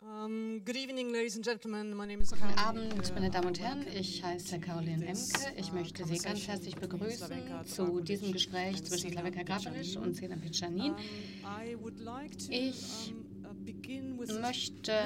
Good evening, ladies and gentlemen. My name is Guten Abend, meine Damen und Herren. Ich heiße Caroline Emke. Ich möchte Sie ganz herzlich begrüßen zu diesem Gespräch zwischen Slavenka Drakulic und Zenan Pichanin. Ich möchte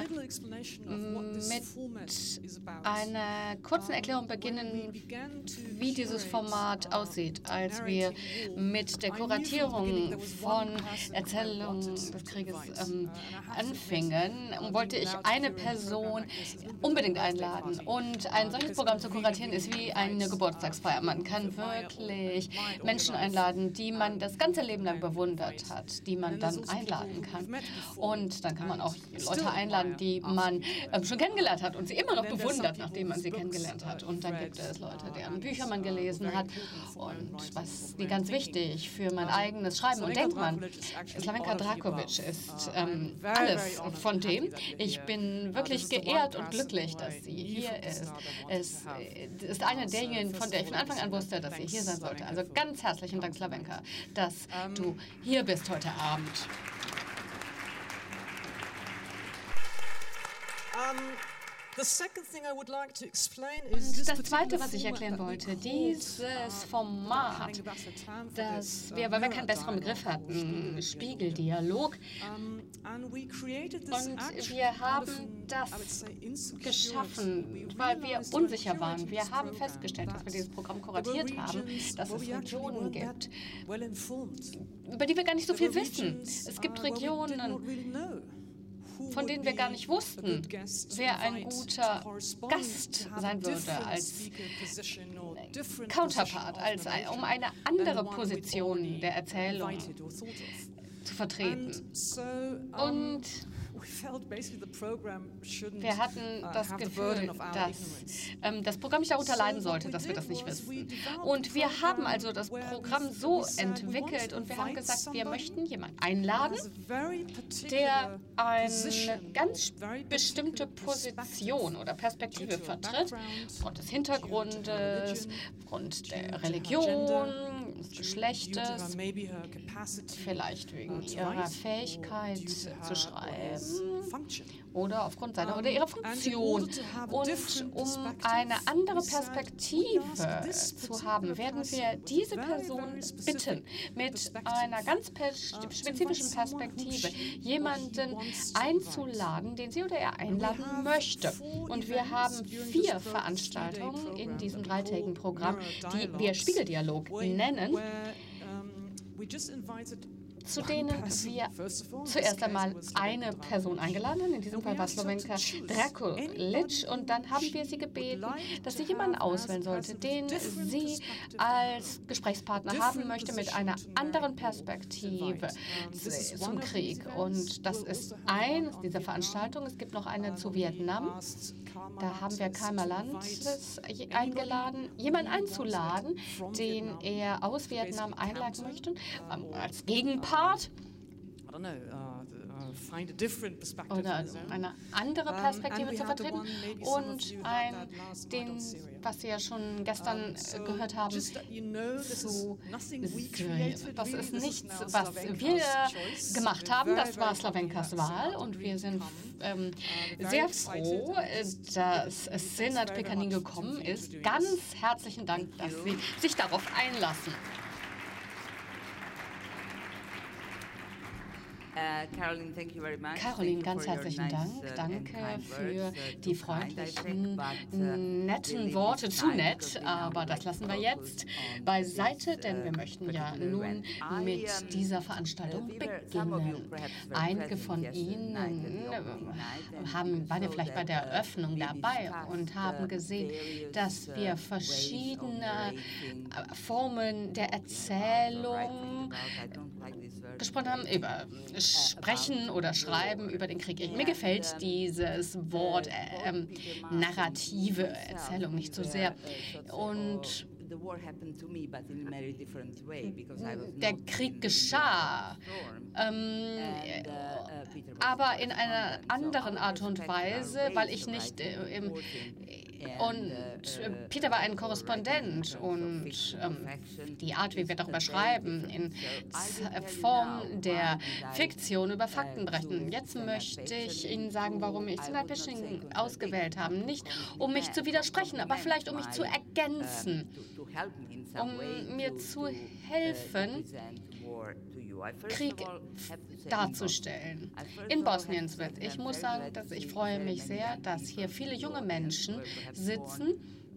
mit einer kurzen Erklärung beginnen, wie dieses Format aussieht. Als wir mit der Kuratierung von Erzählungen des Krieges anfingen, wollte ich eine Person unbedingt einladen. Und ein solches Programm zu kuratieren ist wie eine Geburtstagsfeier. Man kann wirklich Menschen einladen, die man das ganze Leben lang bewundert hat, die man dann einladen kann. Und dann kann man auch Leute einladen, die man schon kennengelernt hat und sie immer noch bewundert, nachdem man sie kennengelernt hat. Und dann gibt es Leute, deren Bücher man gelesen hat. Und was mir ganz wichtig für mein eigenes Schreiben und Denken, Slavenka Drakulic ist alles von dem. Ich bin wirklich geehrt und glücklich, dass sie hier ist. Es ist eine derjenigen, von der ich von Anfang an wusste, dass sie hier sein sollte. Also ganz herzlichen Dank, Slavenka, dass du hier bist heute Abend. Und das Zweite, was ich erklären wollte, dieses Format, das wir, weil wir keinen besseren Begriff hatten, Spiegeldialog, und wir haben das geschaffen, weil wir unsicher waren. Wir haben festgestellt, dass wir dieses Programm kuratiert haben, dass es Regionen gibt, über die wir gar nicht so viel wissen. Es gibt Regionen, von denen wir gar nicht wussten, wer ein guter Gast sein würde als Counterpart, um eine andere Position der Erzählung zu vertreten. Und wir hatten das Gefühl, dass das Programm nicht darunter leiden sollte, dass wir das nicht wissen. Und wir haben also das Programm so entwickelt und wir haben gesagt, wir möchten jemanden einladen, der eine ganz bestimmte Position oder Perspektive vertritt, aufgrund des Hintergrundes, aufgrund der Religion, des Geschlechtes, vielleicht wegen ihrer Fähigkeit zu schreiben oder aufgrund seiner oder ihrer Funktion. Und um eine andere Perspektive zu haben, werden wir diese Person bitten, mit einer ganz spezifischen Perspektive jemanden einzuladen, den sie oder er einladen möchte. Und wir haben 4 Veranstaltungen in diesem dreitägigen Programm, die wir Spiegeldialog nennen, zu denen wir zuerst einmal eine Person eingeladen haben. In diesem Fall war Slavenka Drakulic. Und dann haben wir sie gebeten, dass sie jemanden auswählen sollte, den sie als Gesprächspartner haben möchte mit einer anderen Perspektive zum Krieg. Und das ist eine dieser Veranstaltungen. Es gibt noch eine zu Vietnam. Da haben wir Kaimer Land eingeladen, jemanden einzuladen, den er aus Vietnam einladen möchte, als Gegenpart. Oder eine andere Perspektive zu vertreten. Und was Sie ja schon gestern gehört haben, das ist nichts, was wir gemacht haben. Das war Slavenkas Wahl. Und wir sind sehr froh, dass Senat Pekanin gekommen ist. Ganz herzlichen Dank, dass Sie sich darauf einlassen. Caroline, ganz herzlichen Dank. Danke für die freundlichen, netten Worte. Zu nett, aber das lassen wir jetzt beiseite, denn wir möchten ja nun mit dieser Veranstaltung beginnen. Einige von Ihnen waren ja vielleicht bei der Eröffnung dabei und haben gesehen, dass wir verschiedene Formen der Erzählung gesprochen haben, über Sprechen oder Schreiben über den Krieg. Mir gefällt dieses Wort narrative Erzählung nicht so sehr. Und der Krieg geschah, aber in einer anderen Art und Weise, weil ich nicht Und Peter war ein Korrespondent und die Art, wie wir darüber schreiben, in Form der Fiktion über Fakten berichten. Jetzt möchte ich Ihnen sagen, warum ich Senat Pesching ausgewählt habe. Nicht, um mich zu widersprechen, aber vielleicht, um mich zu ergänzen, um mir zu helfen, Krieg darzustellen. In Bosnien. Ich muss sagen, dass ich freue mich sehr, dass hier viele junge Menschen sitzen,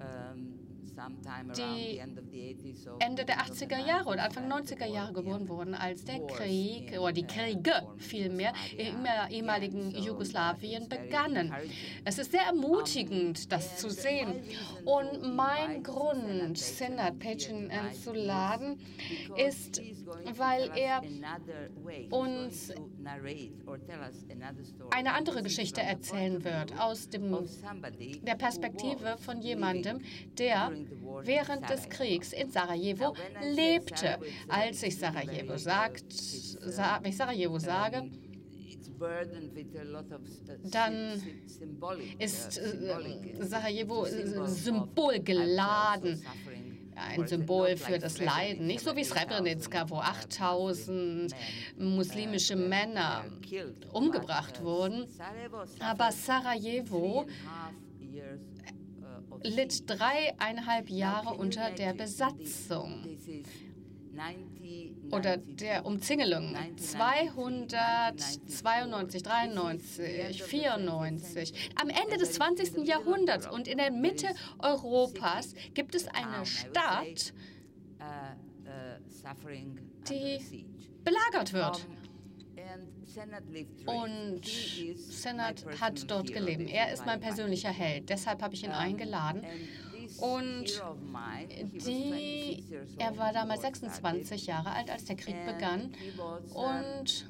die Ende der 80er Jahre oder Anfang 90er Jahre geboren wurden, als der Krieg oder die Kriege vielmehr im ehemaligen Jugoslawien begannen. Es ist sehr ermutigend, das zu sehen. Und mein Grund, Senat Pesching einzuladen, ist, weil er uns eine andere Geschichte erzählen wird, aus der Perspektive von jemandem, der während des Kriegs in Sarajevo lebte. Als ich Sarajevo sage, dann ist Sarajevo symbolgeladen. Ein Symbol für das Leiden. Nicht so wie Srebrenica, wo 8000 muslimische Männer umgebracht wurden. Aber Sarajevo litt 3,5 Jahre unter der Besatzung oder der Umzingelung. 292, 93, 94. Am Ende des 20. Jahrhunderts und in der Mitte Europas gibt es eine Stadt, die belagert wird. Und Senat hat dort gelebt. Er ist mein persönlicher Held. Deshalb habe ich ihn eingeladen. Und er war damals 26 Jahre alt, als der Krieg begann. Und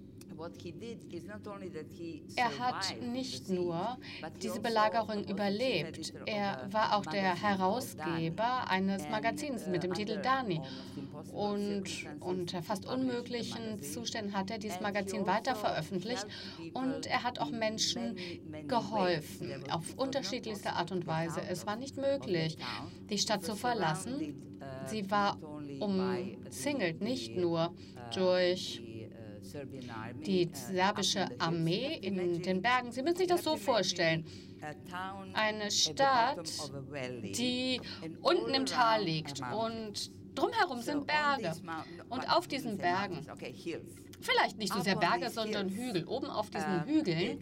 er hat nicht nur diese Belagerung überlebt, er war auch der Herausgeber eines Magazins mit dem Titel Dani. Und unter fast unmöglichen Zuständen hat er dieses Magazin weiter veröffentlicht und er hat auch Menschen geholfen, auf unterschiedlichste Art und Weise. Es war nicht möglich, die Stadt zu verlassen. Sie war umzingelt, nicht nur durch die serbische Armee in den Bergen. Sie müssen sich das so vorstellen. Eine Stadt, die unten im Tal liegt und drumherum sind Berge. Und auf diesen Bergen, vielleicht nicht so sehr Berge, sondern Hügel, oben auf diesen Hügeln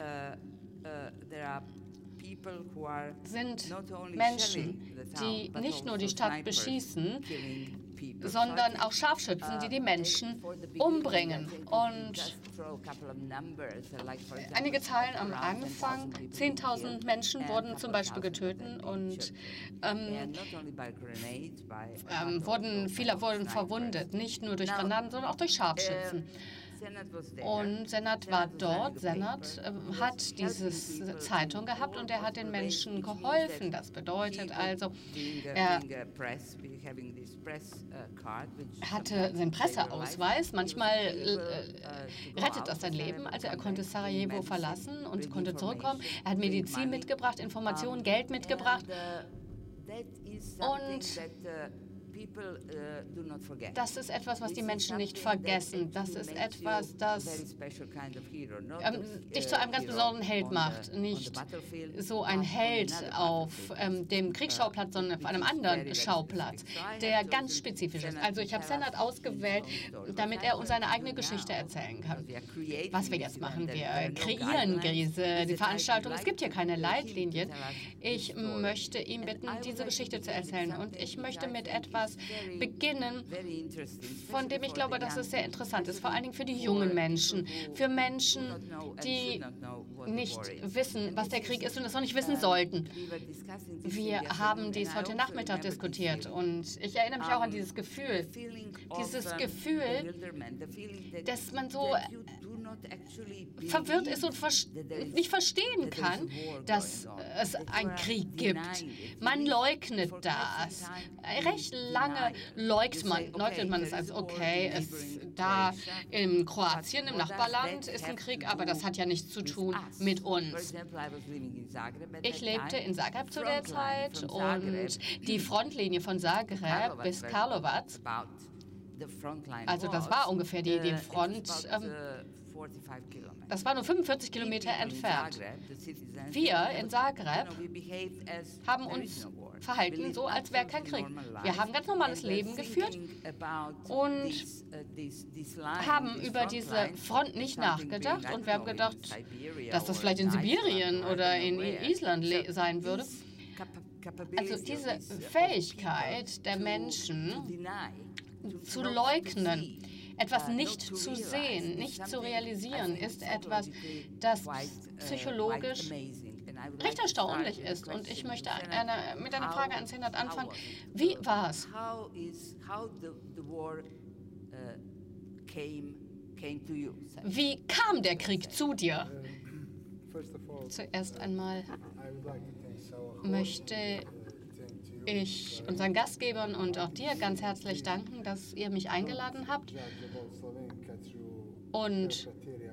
sind Menschen, die nicht nur die Stadt beschießen, sondern auch Scharfschützen, die die Menschen umbringen. Und einige Zahlen am Anfang, 10.000 Menschen wurden zum Beispiel getötet und viele wurden verwundet, nicht nur durch Granaten, sondern auch durch Scharfschützen. Und Senat war dort. Senat hat diese Zeitung gehabt und er hat den Menschen geholfen. Das bedeutet also, er hatte seinen Presseausweis. Manchmal rettet das sein Leben. Also er konnte Sarajevo verlassen und konnte zurückkommen. Er hat Medizin mitgebracht, Informationen, Geld mitgebracht. Und das ist etwas, was die Menschen nicht vergessen. Das ist etwas, das dich zu einem ganz besonderen Held macht. Nicht so ein Held auf dem Kriegsschauplatz, sondern auf einem anderen Schauplatz, der ganz spezifisch ist. Also ich habe Senat ausgewählt, damit er uns seine eigene Geschichte erzählen kann. Was wir jetzt machen, wir kreieren die Veranstaltung. Es gibt hier keine Leitlinien. Ich möchte ihn bitten, diese Geschichte zu erzählen. Und ich möchte mit etwas beginnen, von dem ich glaube, dass es sehr interessant ist, vor allen Dingen für die jungen Menschen, für Menschen, die nicht wissen, was der Krieg ist und es noch nicht wissen sollten. Wir haben dies heute Nachmittag diskutiert und ich erinnere mich auch an dieses Gefühl, dass man so verwirrt ist und nicht verstehen kann, dass es einen Krieg gibt. Man leugnet das. Recht lange leugnet man es als okay, da in Kroatien, im Nachbarland, ist ein Krieg, aber das hat ja nichts zu tun mit uns. Ich lebte in Zagreb zu der Zeit und die Frontlinie von Zagreb bis Karlovac, also das war ungefähr die Front, das war nur 45 Kilometer entfernt. Wir in Zagreb haben uns verhalten so, als wäre kein Krieg. Wir haben ganz normales Leben geführt und haben über diese Front nicht nachgedacht. Und wir haben gedacht, dass das vielleicht in Sibirien oder in Island sein würde. Also diese Fähigkeit der Menschen zu leugnen, etwas nicht zu sehen, nicht zu realisieren, ist etwas, das psychologisch recht erstaunlich ist. Und ich möchte mit einer Frage an Senat anfangen. Wie war es? Wie kam der Krieg zu dir? Zuerst einmal möchte ich unseren Gastgebern und auch dir ganz herzlich danken, dass ihr mich eingeladen habt. Und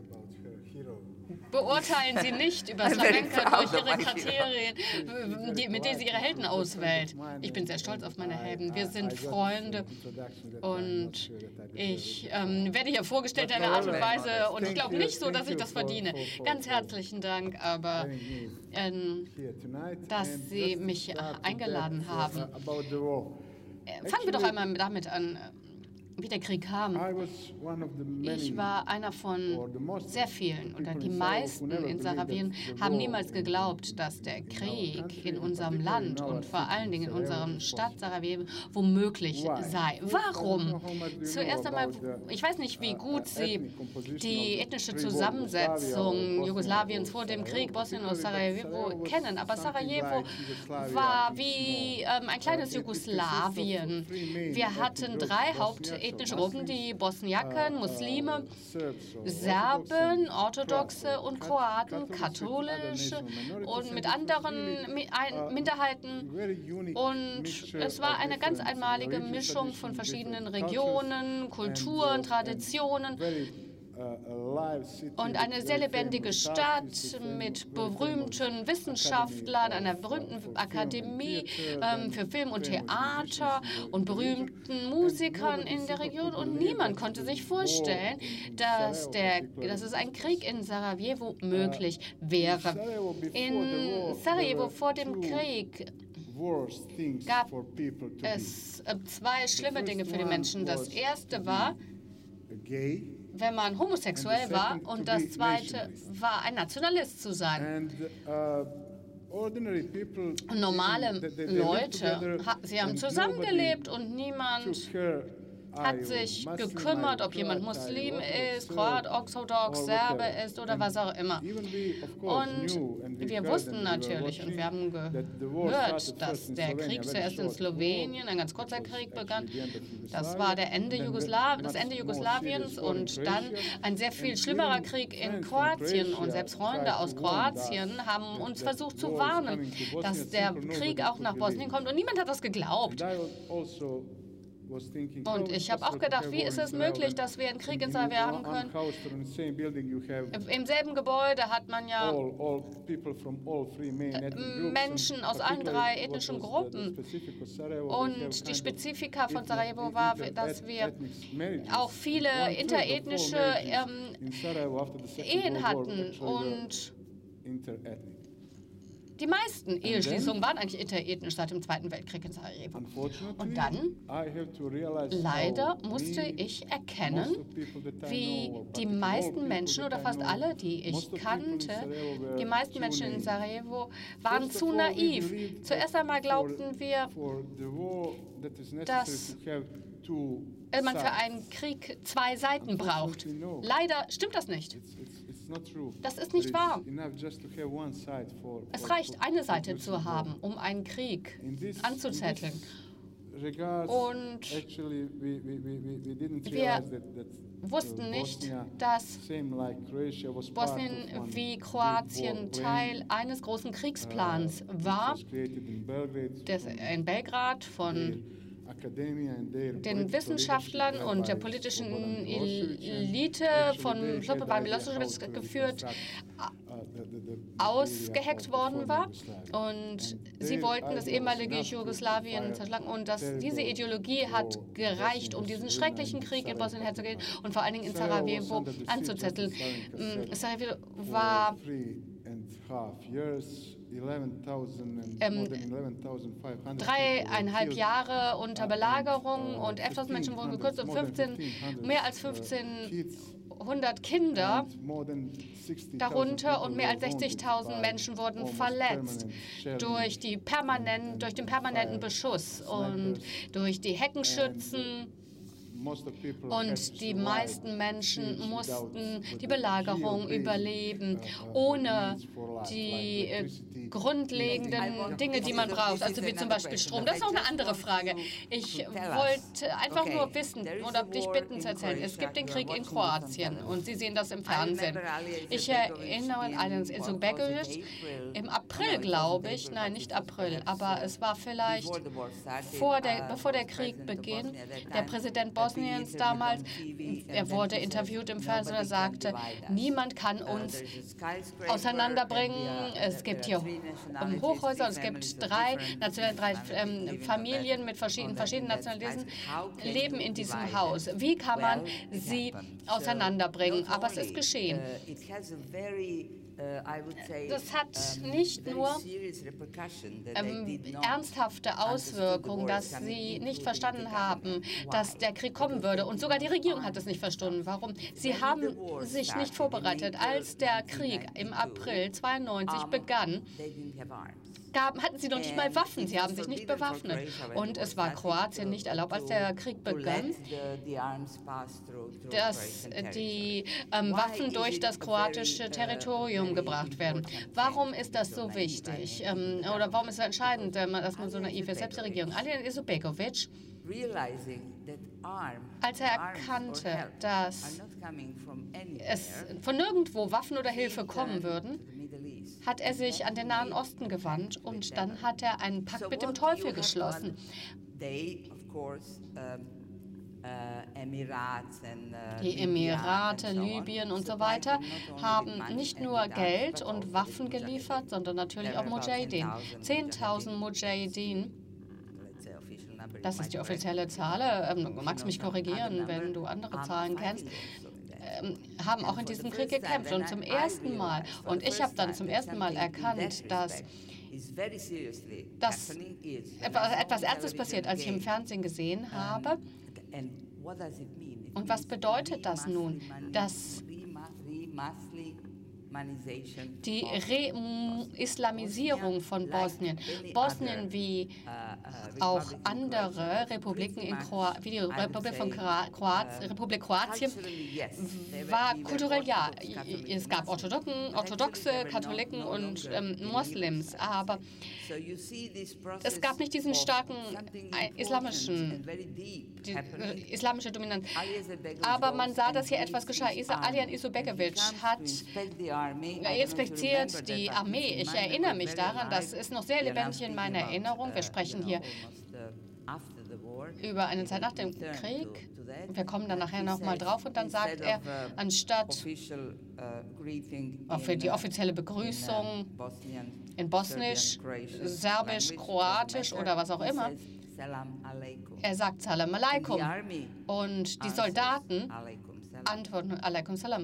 beurteilen Sie nicht über Slawenka durch Ihre Kriterien, mit denen Sie Ihre Helden auswählt. Ich bin sehr stolz auf meine Helden. Wir sind Freunde und ich werde hier vorgestellt in einer Art und Weise und ich glaube nicht so, dass ich das verdiene. Ganz herzlichen Dank, aber dass Sie mich eingeladen haben. Fangen wir doch einmal damit an, wie der Krieg kam. Ich war einer von sehr vielen, oder die meisten in Sarajevo haben niemals geglaubt, dass der Krieg in unserem Land und vor allen Dingen in unserer Stadt Sarajevo womöglich sei. Warum? Zuerst einmal, ich weiß nicht, wie gut Sie die ethnische Zusammensetzung Jugoslawiens vor dem Krieg, Bosnien und Sarajevo kennen, aber Sarajevo war wie ein kleines Jugoslawien. Wir hatten 3 hauptethnische Gruppen, die Bosniaken, Muslime, Serben, Orthodoxe und Kroaten, katholische und mit anderen Minderheiten. Und es war eine ganz einmalige Mischung von verschiedenen Regionen, Kulturen, Traditionen. Und eine sehr lebendige Stadt mit berühmten Wissenschaftlern, einer berühmten Akademie für Film und Theater und berühmten Musikern in der Region. Und niemand konnte sich vorstellen, dass es ein Krieg in Sarajevo möglich wäre. In Sarajevo vor dem Krieg gab es 2 schlimme Dinge für die Menschen. Das erste war, wenn man homosexuell war, und das zweite war, ein Nationalist zu sein. Normale Leute, sie haben zusammengelebt und niemand hat sich gekümmert, ob jemand Muslim ist, Kroat, Orthodox, Serbe ist oder was auch immer. Und wir wussten natürlich und wir haben gehört, dass der Krieg zuerst in Slowenien, ein ganz kurzer Krieg begann. Das war das Ende Jugoslawiens und dann ein sehr viel schlimmerer Krieg in Kroatien. Und selbst Freunde aus Kroatien haben uns versucht zu warnen, dass der Krieg auch nach Bosnien kommt. Und niemand hat das geglaubt. Und ich habe auch gedacht, wie ist es möglich, dass wir einen Krieg in Sarajevo haben können? Im selben Gebäude hat man ja Menschen aus allen 3 ethnischen Gruppen. Und die Spezifika von Sarajevo war, dass wir auch viele interethnische Ehen hatten. Und die meisten Eheschließungen waren eigentlich interethnisch seit dem Zweiten Weltkrieg in Sarajevo. Und dann, leider, musste ich erkennen, wie die meisten Menschen, oder fast alle, die ich kannte, die meisten Menschen in Sarajevo waren zu naiv. Zuerst einmal glaubten wir, dass man für einen Krieg 2 Seiten braucht. Leider stimmt das nicht. Das ist nicht wahr. Es reicht, eine Seite zu haben, um einen Krieg anzuzetteln. Und wir wussten nicht, dass Bosnien wie Kroatien Teil eines großen Kriegsplans war, in Belgrad von den Wissenschaftlern und der politischen Elite von Slobodan Milosevic geführt, ausgeheckt worden war. Und sie wollten das ehemalige Jugoslawien zerschlagen. Und diese Ideologie hat gereicht, um diesen schrecklichen Krieg in Bosnien-Herzegowina und vor allen Dingen in Sarajevo anzuzetteln. Sarajevo war 3,5 Jahre unter Belagerung und 11.000 Menschen wurden gekürzt und mehr als 1.500 Kinder darunter und mehr als 60.000 Menschen wurden verletzt durch den permanenten Beschuss und durch die Heckenschützen. Und die meisten Menschen mussten die Belagerung überleben, ohne die grundlegenden Dinge, die man braucht, also wie zum Beispiel Strom. Das ist noch eine andere Frage. Ich wollte einfach nur wissen oder dich bitten zu erzählen. Es gibt den Krieg in Kroatien und Sie sehen das im Fernsehen. Ich erinnere an Alija Izetbegovic im April, glaube ich, nein, nicht April, aber es war vielleicht bevor der Krieg beginnt, der Präsident Bosniens damals, er wurde interviewt im Fernsehen und er sagte, niemand kann uns auseinanderbringen. Es gibt hier Hochhäuser und es gibt drei Familien mit verschiedenen Nationalitäten leben in diesem Haus. Wie kann man sie auseinanderbringen? Aber es ist geschehen. Das hat nicht nur ernsthafte Auswirkungen, dass sie nicht verstanden haben, dass der Krieg kommen würde. Und sogar die Regierung hat es nicht verstanden. Warum? Sie haben sich nicht vorbereitet. Als der Krieg im April 1992 begann, hatten sie noch nicht mal Waffen. Sie haben sich nicht bewaffnet. Und es war Kroatien nicht erlaubt, als der Krieg begann, dass die Waffen durch das kroatische Territorium gebracht werden. Warum ist das so wichtig? Oder warum ist es entscheidend, dass man so naiv ist? Selbst die Regierung. Alija Izetbegovic, als er erkannte, dass es von nirgendwo Waffen oder Hilfe kommen würden, hat er sich an den Nahen Osten gewandt und dann hat er einen Pakt mit dem Teufel geschlossen. Die Emirate, Libyen und so weiter haben nicht nur Geld und Waffen geliefert, sondern natürlich auch Mujahideen. 10.000 Mujahideen. Das ist die offizielle Zahl. Du magst mich korrigieren, wenn du andere Zahlen kennst. Haben auch in diesem Krieg gekämpft. Und zum ersten Mal, und ich habe dann zum ersten Mal erkannt, dass etwas Ernstes passiert, als ich im Fernsehen gesehen habe. Und was bedeutet das nun? Dass die Re-Islamisierung von Bosnien. Bosnien wie auch andere Republiken, wie die Republik von Republik Kroatien, war kulturell ja. Es gab Orthodoxe, Katholiken und Moslems, aber es gab nicht diesen starken islamische Dominanz. Aber man sah, dass hier etwas geschah. Alija Izetbegovic hat inspiziert die Armee. Ich erinnere mich daran, das ist noch sehr lebendig in meiner Erinnerung. Wir sprechen hier über eine Zeit nach dem Krieg. Wir kommen dann nachher nochmal drauf und dann sagt er, anstatt für die offizielle Begrüßung in Bosnisch, Serbisch, Kroatisch oder was auch immer, er sagt Salam Aleikum und die Soldaten antworten Aleikum Salam.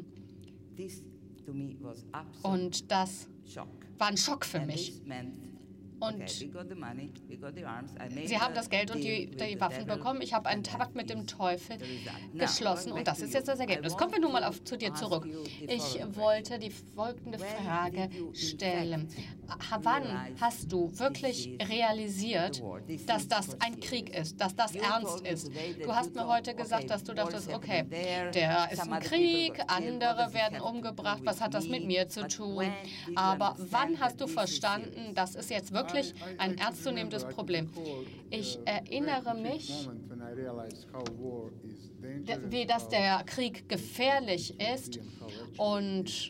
Und das war ein Schock für mich. Und sie haben das Geld und die Waffen bekommen. Ich habe einen Pakt mit dem Teufel geschlossen und das ist jetzt das Ergebnis. Kommen wir nun mal zu dir zurück. Ich wollte die folgende Frage stellen. Wann hast du wirklich realisiert, dass das ein Krieg ist, dass das ernst ist? Du hast mir heute gesagt, dass du dachtest, okay, der ist ein Krieg, andere werden umgebracht, was hat das mit mir zu tun? Aber wann hast du verstanden, das ist jetzt wirklich ein ernstzunehmendes Problem? Ich erinnere mich, wie dass der Krieg gefährlich ist und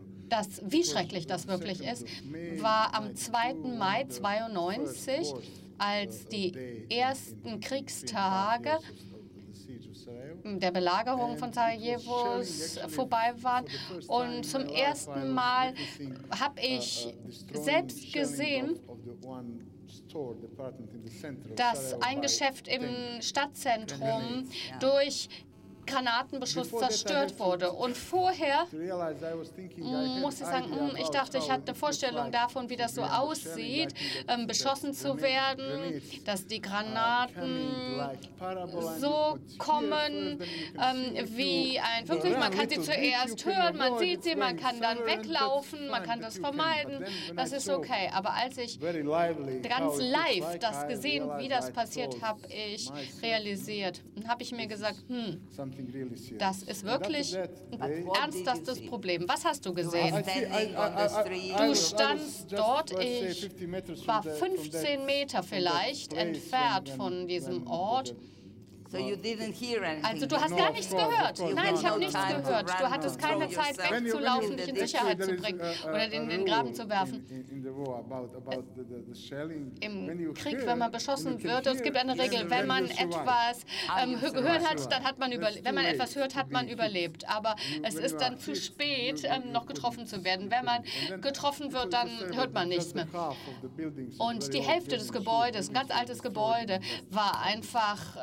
wie schrecklich das wirklich ist, war am 2. Mai 1992 als die ersten Kriegstage der Belagerung von Sarajevo vorbei waren. Und zum ersten Mal habe ich selbst gesehen, dass ein Geschäft im Stadtzentrum durch Granatenbeschuss zerstört wurde. Und vorher muss ich sagen, ich dachte, ich hatte eine Vorstellung davon, wie das so aussieht, beschossen zu werden, dass die Granaten so kommen wie ein Flugzeug. Man kann sie zuerst hören, man sieht sie, man kann dann weglaufen, man kann das vermeiden. Das ist okay. Aber als ich ganz live das gesehen, wie das passiert, habe ich realisiert und habe ich mir gesagt, das ist wirklich ein ernstes Problem. Was hast du gesehen? Du standst dort, ich war 15 Meter vielleicht entfernt von diesem Ort. Also du hast gar nichts gehört. Nein, ich habe nichts gehört. Du hattest keine Zeit wegzulaufen, dich in Sicherheit zu bringen oder in den Graben zu werfen. Im Krieg, wenn man beschossen wird, es gibt eine Regel, wenn man etwas gehört hat, dann hat man überlebt. Wenn man etwas hört, hat man überlebt. Aber es ist dann zu spät, noch getroffen zu werden. Wenn man getroffen wird, dann hört man nichts mehr. Und die Hälfte des Gebäudes, ein ganz altes Gebäude, war einfach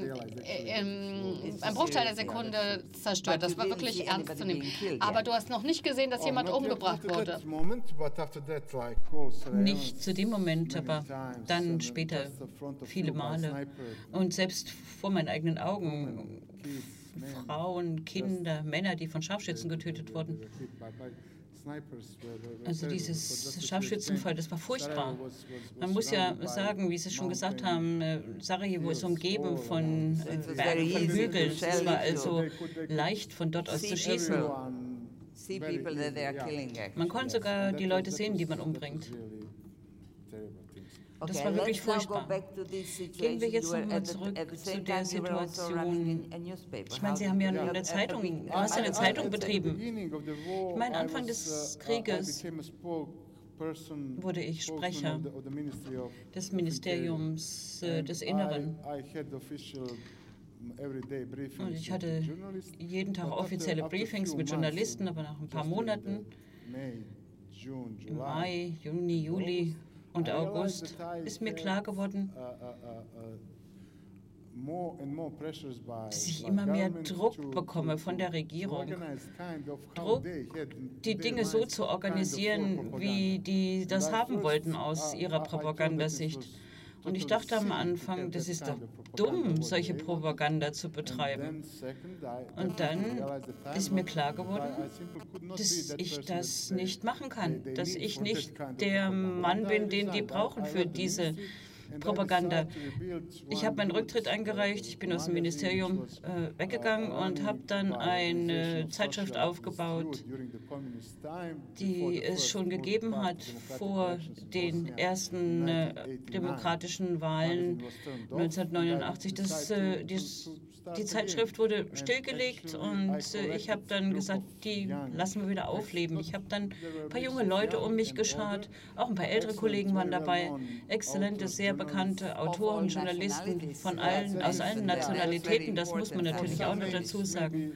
ein Bruchteil der Sekunde zerstört. Das war wirklich ernst zu nehmen. Aber du hast noch nicht gesehen, dass jemand umgebracht wurde. Nicht zu dem Moment, aber dann später viele Male. Und selbst vor meinen eigenen Augen Frauen, Kinder, Männer, die von Scharfschützen getötet wurden. Also dieses Scharfschützenfall, das war furchtbar. Man muss ja sagen, wie Sie schon gesagt haben, Sarajevo ist umgeben von Bergen, von Hügeln. Es war also leicht, von dort aus zu schießen. Man konnte sogar die Leute sehen, die man umbringt. Das war wirklich furchtbar. Gehen wir jetzt nochmal zurück zu der Situation. Ich meine, Sie haben ja eine Zeitung, du hast ja eine Zeitung betrieben. Ich meine, Anfang des Krieges wurde ich Sprecher des Ministeriums des Inneren. Und ich hatte jeden Tag offizielle Briefings mit Journalisten, aber nach ein paar Monaten, im Mai, Juni, Juli und August, ist mir klar geworden, dass ich immer mehr Druck bekomme von der Regierung. Druck, die Dinge so zu organisieren, wie die das haben wollten aus ihrer Propagandasicht. Und ich dachte am Anfang, das ist doch dumm, solche Propaganda zu betreiben. Und dann ist mir klar geworden, dass ich das nicht machen kann, dass ich nicht der Mann bin, den die brauchen für diese Propaganda. Ich habe meinen Rücktritt eingereicht, ich bin aus dem Ministerium weggegangen und habe dann eine Zeitschrift aufgebaut, die es schon gegeben hat vor den ersten demokratischen Wahlen 1989. Die Zeitschrift wurde stillgelegt und ich habe dann gesagt, die lassen wir wieder aufleben. Ich habe dann ein paar junge Leute um mich geschart, auch ein paar ältere Kollegen waren dabei, exzellente, sehr bekannte Autoren, Journalisten aus allen Nationalitäten, das muss man natürlich auch noch dazu sagen.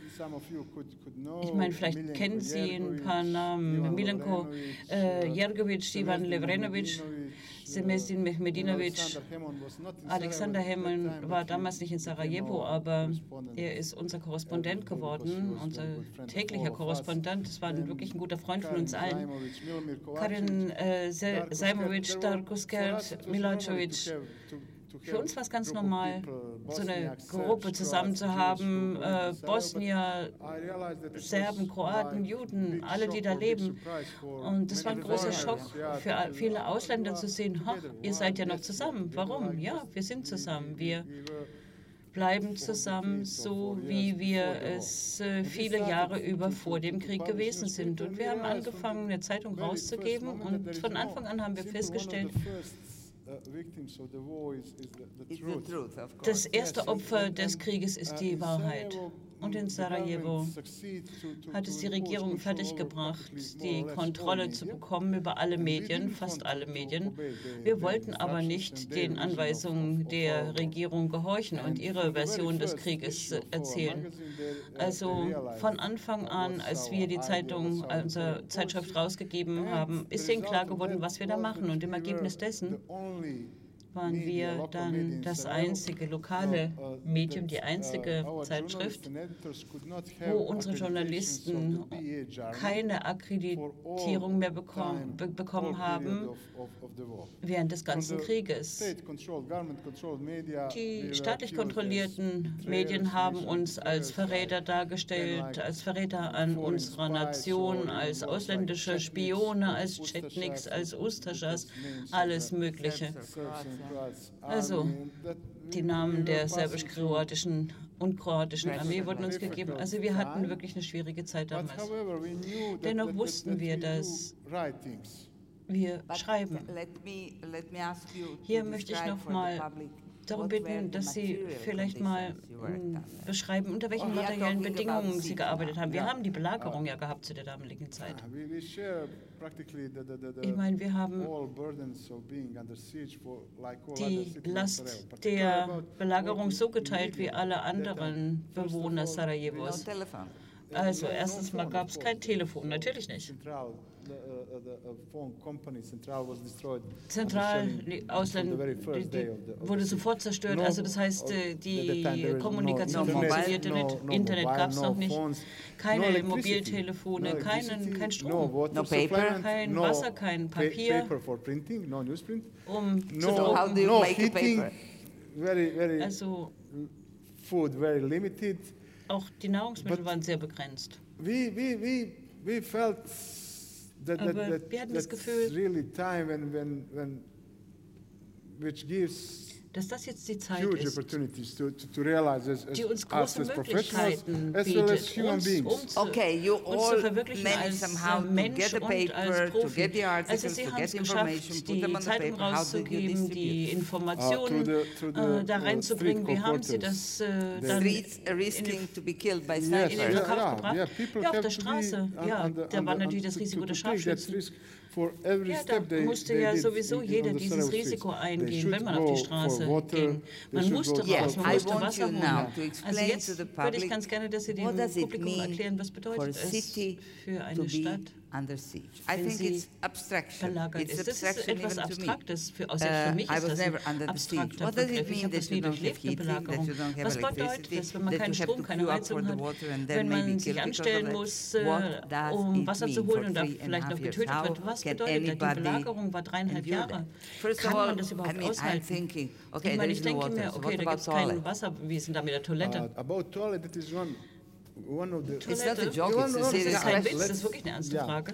Ich meine, vielleicht kennen Sie ein paar Namen, Milenko Jergovic, Ivan Levrenovic, Semestin Mehmedinovic. Alexander Hemon war damals nicht in Sarajevo, aber er ist unser Korrespondent geworden, unser täglicher Korrespondent. Das war wirklich ein guter Freund von uns allen. Karin Sajmovic, Darko Skert, Milačević. Für uns war es ganz normal, so eine Gruppe zusammen zu haben, Bosnier, Serben, Kroaten, Juden, alle, die da leben. Und das war ein großer Schock für viele Ausländer zu sehen, ihr seid ja noch zusammen. Warum? Ja, wir sind zusammen. Wir bleiben zusammen, so wie wir es viele Jahre über vor dem Krieg gewesen sind. Und wir haben angefangen, eine Zeitung rauszugeben und von Anfang an haben wir festgestellt, das erste Opfer des Krieges ist die Wahrheit. Und in Sarajevo hat es die Regierung fertiggebracht, die Kontrolle zu bekommen über alle Medien, fast alle Medien. Wir wollten aber nicht den Anweisungen der Regierung gehorchen und ihre Version des Krieges erzählen. Also von Anfang an, als wir die Zeitung, unsere Zeitschrift rausgegeben haben, ist ihnen klar geworden, was wir da machen. Und im Ergebnis dessen waren wir dann das einzige lokale Medium, die einzige Zeitschrift, wo unsere Journalisten keine Akkreditierung mehr bekommen haben während des ganzen Krieges. Die staatlich kontrollierten Medien haben uns als Verräter dargestellt, als Verräter an unserer Nation, als ausländische Spione, als Chetniks, als Ustaschas, alles Mögliche. Also, die Namen der serbisch-kroatischen und kroatischen Armee wurden uns gegeben. Also wir hatten wirklich eine schwierige Zeit damals. Dennoch wussten wir, dass wir schreiben. Hier möchte ich noch mal darum bitten, dass Sie vielleicht mal beschreiben, unter welchen materiellen Bedingungen Sie gearbeitet haben. Wir haben die Belagerung ja gehabt zu der damaligen Zeit. Ich meine, wir haben die Last der Belagerung so geteilt wie alle anderen Bewohner Sarajevos. Also erstens mal gab es kein Telefon, natürlich nicht. Zentral, wurde sofort zerstört, also das heißt, die Kommunikation funktionierte nicht, Internet gab es noch nicht, keine Mobiltelefone, kein Strom, kein Wasser, kein Papier, um zu drucken. Also auch die Nahrungsmittel waren sehr begrenzt. Aber wir hatten das Gefühl, dass das jetzt die Zeit ist, die uns große Möglichkeiten bietet, uns zu verwirklichen als Mensch und als Profi. Also Sie haben es geschafft, die Zeitung rauszugeben, die Informationen da reinzubringen. Wie haben Sie das dann in den Verkauf gebracht? Ja, auf der Straße. Ja, da war natürlich das Risiko der Scharfschützen. Ja, da musste ja sowieso jeder dieses Risiko eingehen, wenn man auf die Straße ging. Man musste raus, man musste Wasser holen. Also jetzt würde ich ganz gerne, dass Sie dem Publikum erklären, was bedeutet es für eine Stadt, wenn sie belagert ist. Das ist etwas Abstraktes. Selbst für mich ist das ein abstrakter Begriff. Ich habe das nie durchlebt, eine Belagerung. Was bedeutet das, wenn man keinen Strom, keine Heizung hat, wenn man sich anstellen muss, um Wasser zu holen und da vielleicht noch getötet wird? Was bedeutet das? Die Belagerung war 3,5 Jahre. Kann man das überhaupt aushalten? Ich meine, ich denke mir, okay, da gibt es kein Wasser, wie ist denn da mit der Toilette? It's not a joke, it's a serious question. Das ist wirklich eine ernste Frage.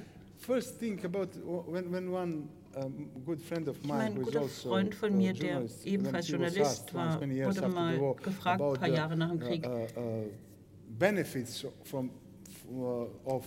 Mein guter Freund von mir, der ebenfalls Journalist war, wurde mal gefragt, ein paar Jahre nach dem Krieg, ob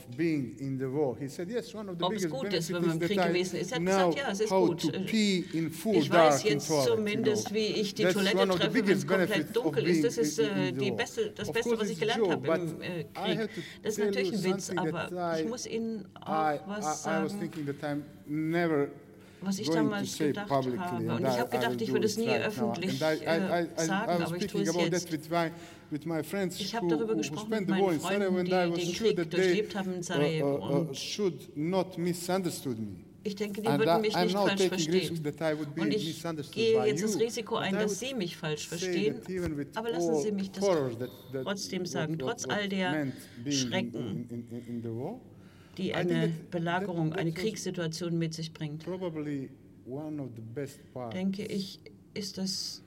es gut ist, wenn man im Krieg gewesen ist. Er hat gesagt, ja, es ist gut. Ich weiß jetzt zumindest, wie ich die Toilette treffe, wenn es komplett dunkel ist. Das ist das Beste, was ich gelernt habe im Krieg. Das ist natürlich ein Witz, aber ich muss Ihnen auch was sagen, was ich damals gedacht habe. Und ich habe gedacht, ich würde es nie öffentlich sagen, aber ich tue es jetzt. Ich habe darüber gesprochen mit meinen Freunden, die den Krieg durchlebt haben in Sarajevo. Ich denke, die würden mich nicht falsch verstehen. Und ich gehe jetzt das Risiko ein, dass Sie mich falsch verstehen. Aber lassen Sie mich das trotzdem sagen, trotz all der Schrecken, die eine Belagerung, eine Kriegssituation mit sich bringt, denke ich, ist das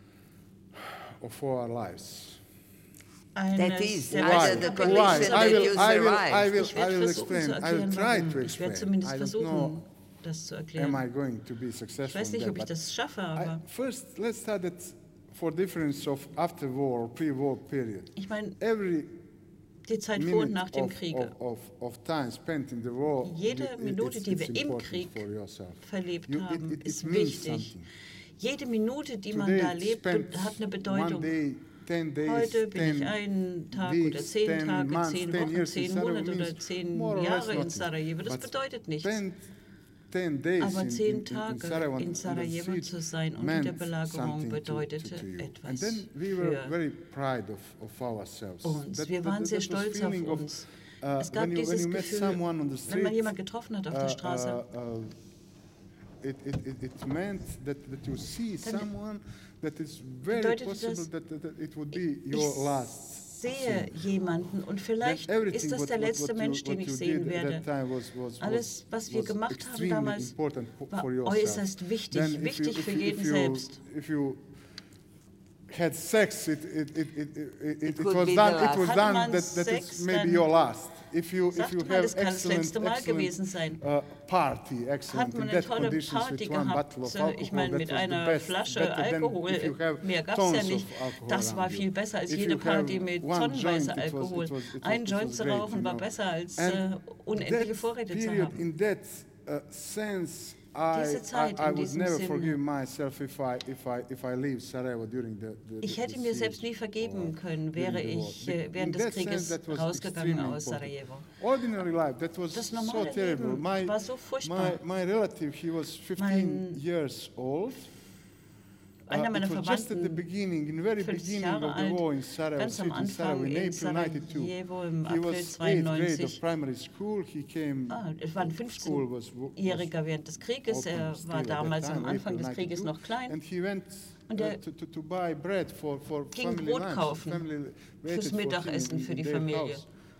eines der besten Kapitel. Ich werde versuchen zu erklären, warum. Ich werde zumindest versuchen, das zu erklären. Ich weiß nicht, ob ich das schaffe, aber ich meine, die Zeit vor und nach dem Krieg. Jede Minute, die wir im Krieg verlebt haben, ist wichtig. Jede Minute, die man da lebt, hat eine Bedeutung. Heute bin ich einen Tag oder 10 Tage, 10 Wochen, 10 Monate oder 10 Jahre in Sarajevo. Das bedeutet nichts. Aber 10 Tage in Sarajevo zu sein unter der Belagerung bedeutete etwas für uns. Wir waren sehr stolz auf uns. Es gab dieses Gefühl, wenn man jemanden getroffen hat auf der Straße, it meant that you see someone that is very possible that it would be your last. Ich sehe jemanden und vielleicht ist das der letzte Mensch, den ich sehen werde. Alles, was wir gemacht haben damals, war äußerst wichtig, wichtig für jeden selbst. Had sex, it was done that it's maybe your last. If you have excellent party, excellent in that conditions with one bottle of alcohol, ich meine, mit einer Flasche Alkohol, mehr gab es ja nicht. Das war viel besser als jede Party mit tonnenweise Alkohol. Ein Joint zu rauchen war besser als unendliche Vorräte zu haben. Diese Zeit in diesem Sinne. Ich hätte mir selbst nie vergeben können, wäre ich während des Krieges rausgegangen aus Sarajevo. Das normale Leben war so furchtbar. Einer meiner Verwandten, 50 Jahre alt, ganz am Anfang in Sarajevo im April 92. Es war ein 15-Jähriger während des Krieges. Er war damals am Anfang des Krieges noch klein. Und er ging Brot kaufen fürs Mittagessen für die Familie.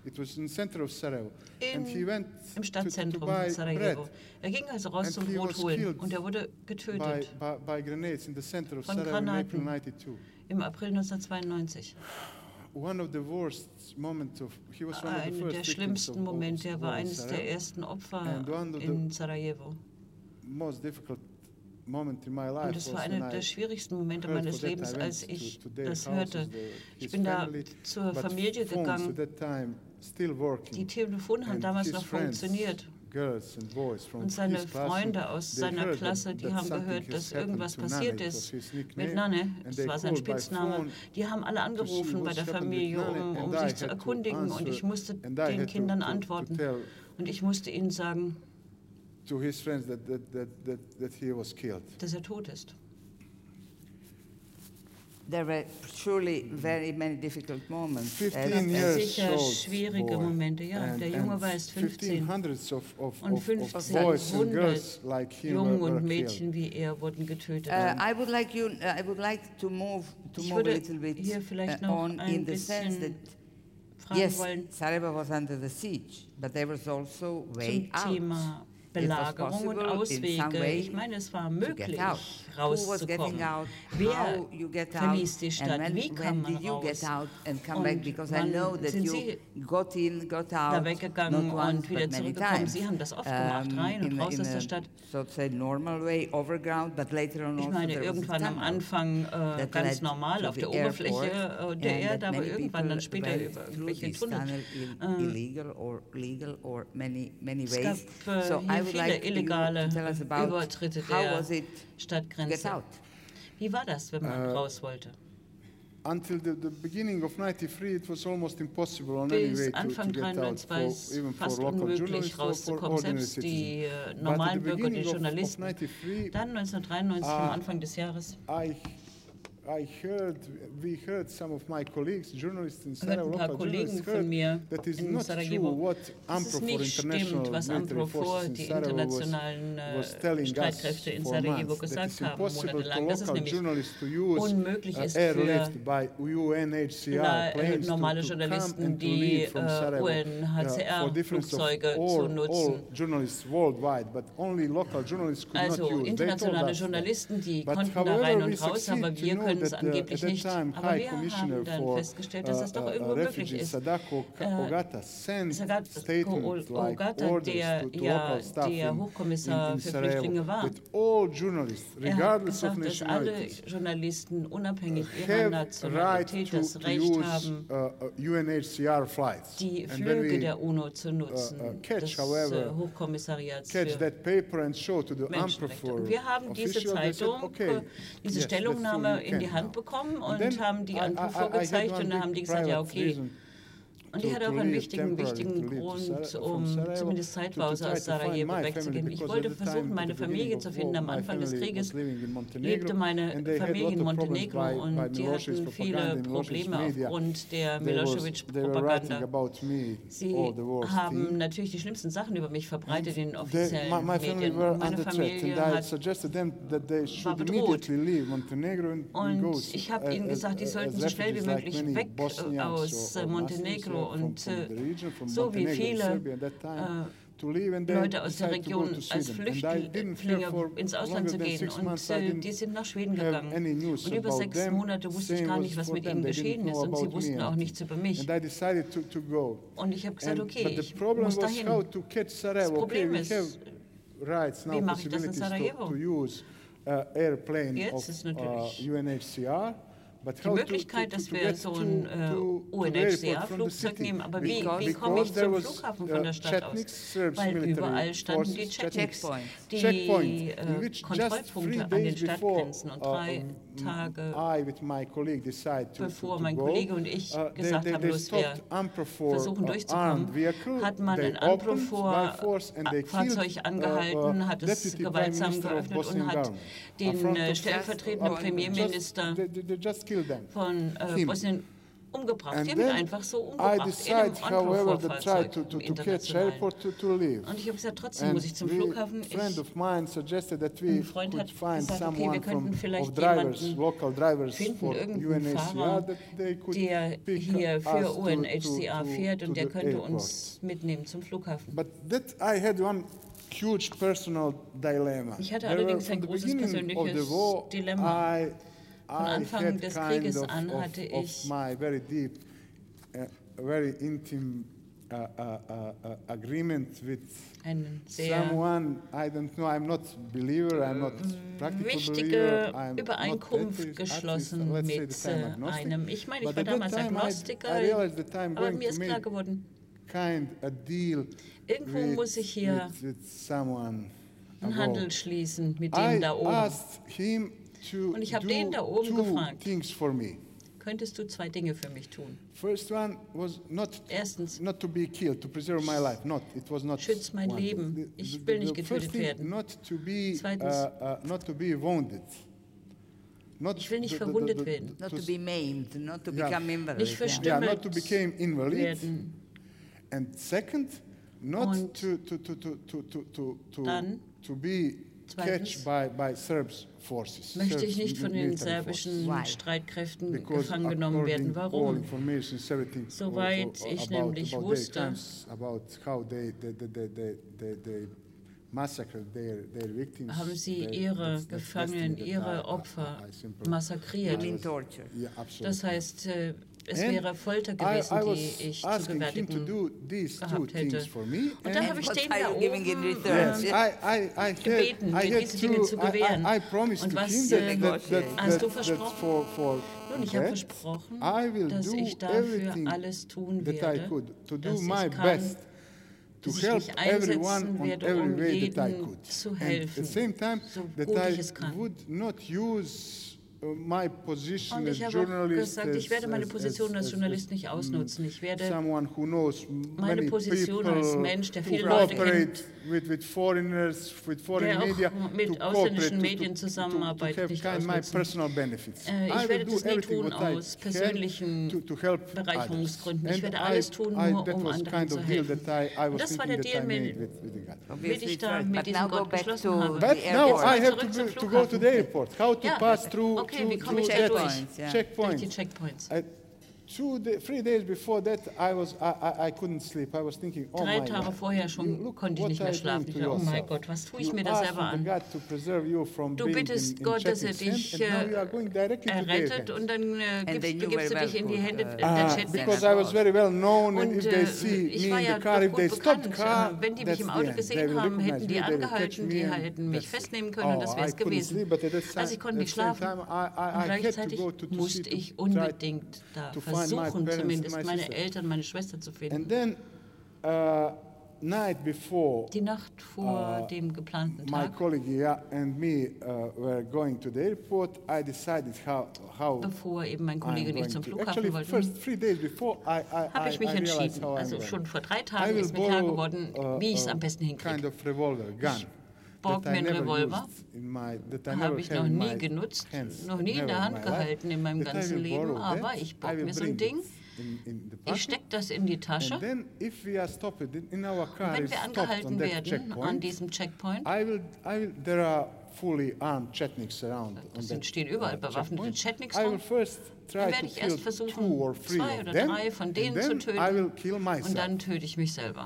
Im Stadtzentrum von Sarajevo. Er ging also raus zum Brot holen und er wurde getötet von Granaten im April 1992. Einer der schlimmsten Momente, er war eines der ersten Opfer in Sarajevo. Und es war einer der schwierigsten Momente meines Lebens, als ich das hörte. Ich bin da zur Familie gegangen. Die Telefone haben damals noch funktioniert. Und seine Freunde aus seiner Klasse, die haben gehört, dass irgendwas passiert ist mit Nanne, das war sein Spitzname. Die haben alle angerufen bei der Familie, um sich zu erkundigen. Und ich musste den Kindern antworten. Und ich musste ihnen sagen, dass er tot ist. There were surely very many difficult moments. 15 years sicher schwierige Momente, ja. Der Junge war erst 15. Und 1500 Jungen und Mädchen wie er wurden getötet. I would like to move a little bit hier vielleicht noch in the sense that yes, Sarajevo was under the siege, but there was also way out. Belagerung und Auswege. Ich meine, es war möglich, rauszukommen. Wer verließ die Stadt? Wie kam man raus? Und wann sind Sie da weggegangen und wieder zurückgekommen? Sie haben das oft gemacht, rein und raus aus der Stadt. Ich meine, irgendwann am Anfang ganz normal auf der Oberfläche der Erde, aber irgendwann dann später über irgendwelche Tunnel. Es gab viele illegale Übertritte der Stadtgrenze. Wie war das, wenn man raus wollte? Bis Anfang 1993 war es fast unmöglich, rauszukommen, selbst die normalen Bürger, die Journalisten. Dann 1993, am Anfang des Jahres, we heard some of my colleagues, journalists in Sarajevo, ein paar Kollegen von mir in Sarajevo, dass es nicht stimmt, was Amprofor, die internationalen Streitkräfte in Sarajevo gesagt haben, monatelang, dass es nämlich unmöglich ist für normale Journalisten, die UNHCR-Flugzeuge zu nutzen. Also internationale Journalisten, die konnten da rein und raus, aber wir können es angeblich nicht. Aber wir haben dann festgestellt, dass das doch irgendwo möglich ist. Sadako Ogata, der Hochkommissar für Flüchtlinge war, er hat gesagt, dass alle Journalisten unabhängig ihrer Nationalität das Recht haben, die Flüge der UNO zu nutzen, des Hochkommissariats für Menschenrechte. Und wir haben diese Zeitung, diese Stellungnahme in die Hand bekommen und haben die Antwort vorgezeigt und dann haben die gesagt, ja okay. Und ich hatte auch einen wichtigen Grund, um zumindest zeitweise aus Sarajevo wegzugehen. Ich wollte versuchen, meine Familie zu finden. Am Anfang des Krieges lebte meine Familie in Montenegro und die hatten viele Probleme aufgrund der Milosevic-Propaganda. Sie haben natürlich die schlimmsten Sachen über mich verbreitet in offiziellen Medien. Meine Familie war bedroht. Und ich habe ihnen gesagt, die sollten so schnell wie möglich weg aus Montenegro und so wie viele Leute aus der Region als Flüchtlinge ins Ausland zu gehen. Und die sind nach Schweden gegangen. Und über 6 Monate wusste ich gar nicht, was mit ihnen geschehen ist. Und sie wussten auch nichts über mich. Und ich habe gesagt, okay, ich muss dahin. Das Problem ist, wie mache ich das in Sarajevo? Jetzt ist natürlich die Möglichkeit, dass wir so ein UNHCR-Flugzeug nehmen, aber wie komme ich zum Flughafen von der Stadt aus? Weil überall standen die Checkpoints, die Kontrollpunkte an den Stadtgrenzen. Und 3 Tage bevor mein Kollege und ich gesagt haben, los, wir versuchen durchzukommen, hat man ein Fahrzeug angehalten, hat es gewaltsam geöffnet und hat den stellvertretenden Premierminister von Bosnien umgebracht. Die haben ihn einfach so umgebracht in einem Anruffahrzeug im Internationalen. Und ich habe gesagt, trotzdem muss ich zum Flughafen. Ein Freund hat gesagt, okay, wir könnten vielleicht jemanden finden, irgendeinen Fahrer, der hier für UNHCR fährt und der könnte uns mitnehmen zum Flughafen. Ich hatte allerdings ein großes persönliches Dilemma. Von Anfang des Krieges an hatte ich eine sehr wichtige Übereinkunft geschlossen mit einem. Ich meine, ich war damals Agnostiker, aber mir ist klar geworden, irgendwo muss ich hier einen Handel schließen mit dem da oben. Und ich habe den da oben gefragt, könntest du 2 Dinge für mich tun? Erstens, schütz mein Leben. Ich will nicht getötet werden. Zweitens, ich will nicht verwundet werden. Nicht verstümmelt werden. Und dann, zweitens, möchte ich nicht von den serbischen Streitkräften gefangen genommen werden. Warum? Soweit ich nämlich wusste, haben sie ihre Gefangenen, ihre Opfer massakriert. Das heißt, es wäre Folter gewesen, die ich zu gewärtigen gehabt hätte. Und dann habe ich den da oben gebeten, mir diese Dinge zu gewähren. Und was hast du versprochen? Nun, ich habe versprochen, dass ich dafür alles tun werde, dass ich kann, dass ich mich einsetzen werde, um jedem zu helfen, so gut ich es kann. Und ich habe auch gesagt, ich werde meine Position als Journalist nicht ausnutzen. Ich werde meine Position als Mensch, der viele Leute kennt, der auch mit ausländischen Medien zusammenarbeitet, nicht ausnutzen. Ich werde das nie tun aus persönlichen Bereicherungsgründen. Ich werde alles tun, nur um anderen zu helfen. Und das war der Deal, mit ich da mit diesem Gott geschlossen habe. Jetzt zurück zum Flughafen. Okay, wie komme ich da durch die Checkpoints? 3 days before that, I couldn't sleep. I was thinking, oh 3 Tage vorher schon konnte ich nicht mehr schlafen. Ich dachte, oh mein Gott, was tue ich mir da selber an? Du bittest Gott, dass er dich errettet und dann begibst du dich in die Hände der Chatnets. Und ich war ja doch gut bekannt. Wenn die mich im Auto gesehen haben, hätten die angehalten, die hätten mich festnehmen können und das wäre es gewesen. Also ich konnte nicht schlafen und gleichzeitig musste ich unbedingt da versuchen, zumindest meine Eltern, meine Schwester zu finden. night before, die Nacht vor dem geplanten my Tag, colleague and me were going to the airport, I decided how bevor eben mein Kollege I'm und ich zum going to. Flughafen Actually, wollten, first 3 days before, habe ich mich I realized entschieden. how I'm Also going. schon vor 3 I Tagen will ist mir klar borrow geworden, wie ich es am besten kind hinkriege. of revolver gun. Borg mir einen Revolver, habe ich noch nie genutzt, noch nie in der Hand gehalten in meinem ganzen Leben, aber ich borg mir so ein Ding, ich stecke das in die Tasche. Und wenn wir angehalten werden an diesem Checkpoint, es stehen überall bewaffnete Chetniks rum, dann werde ich erst versuchen, 2 oder 3 von denen zu töten und dann töte ich mich selber.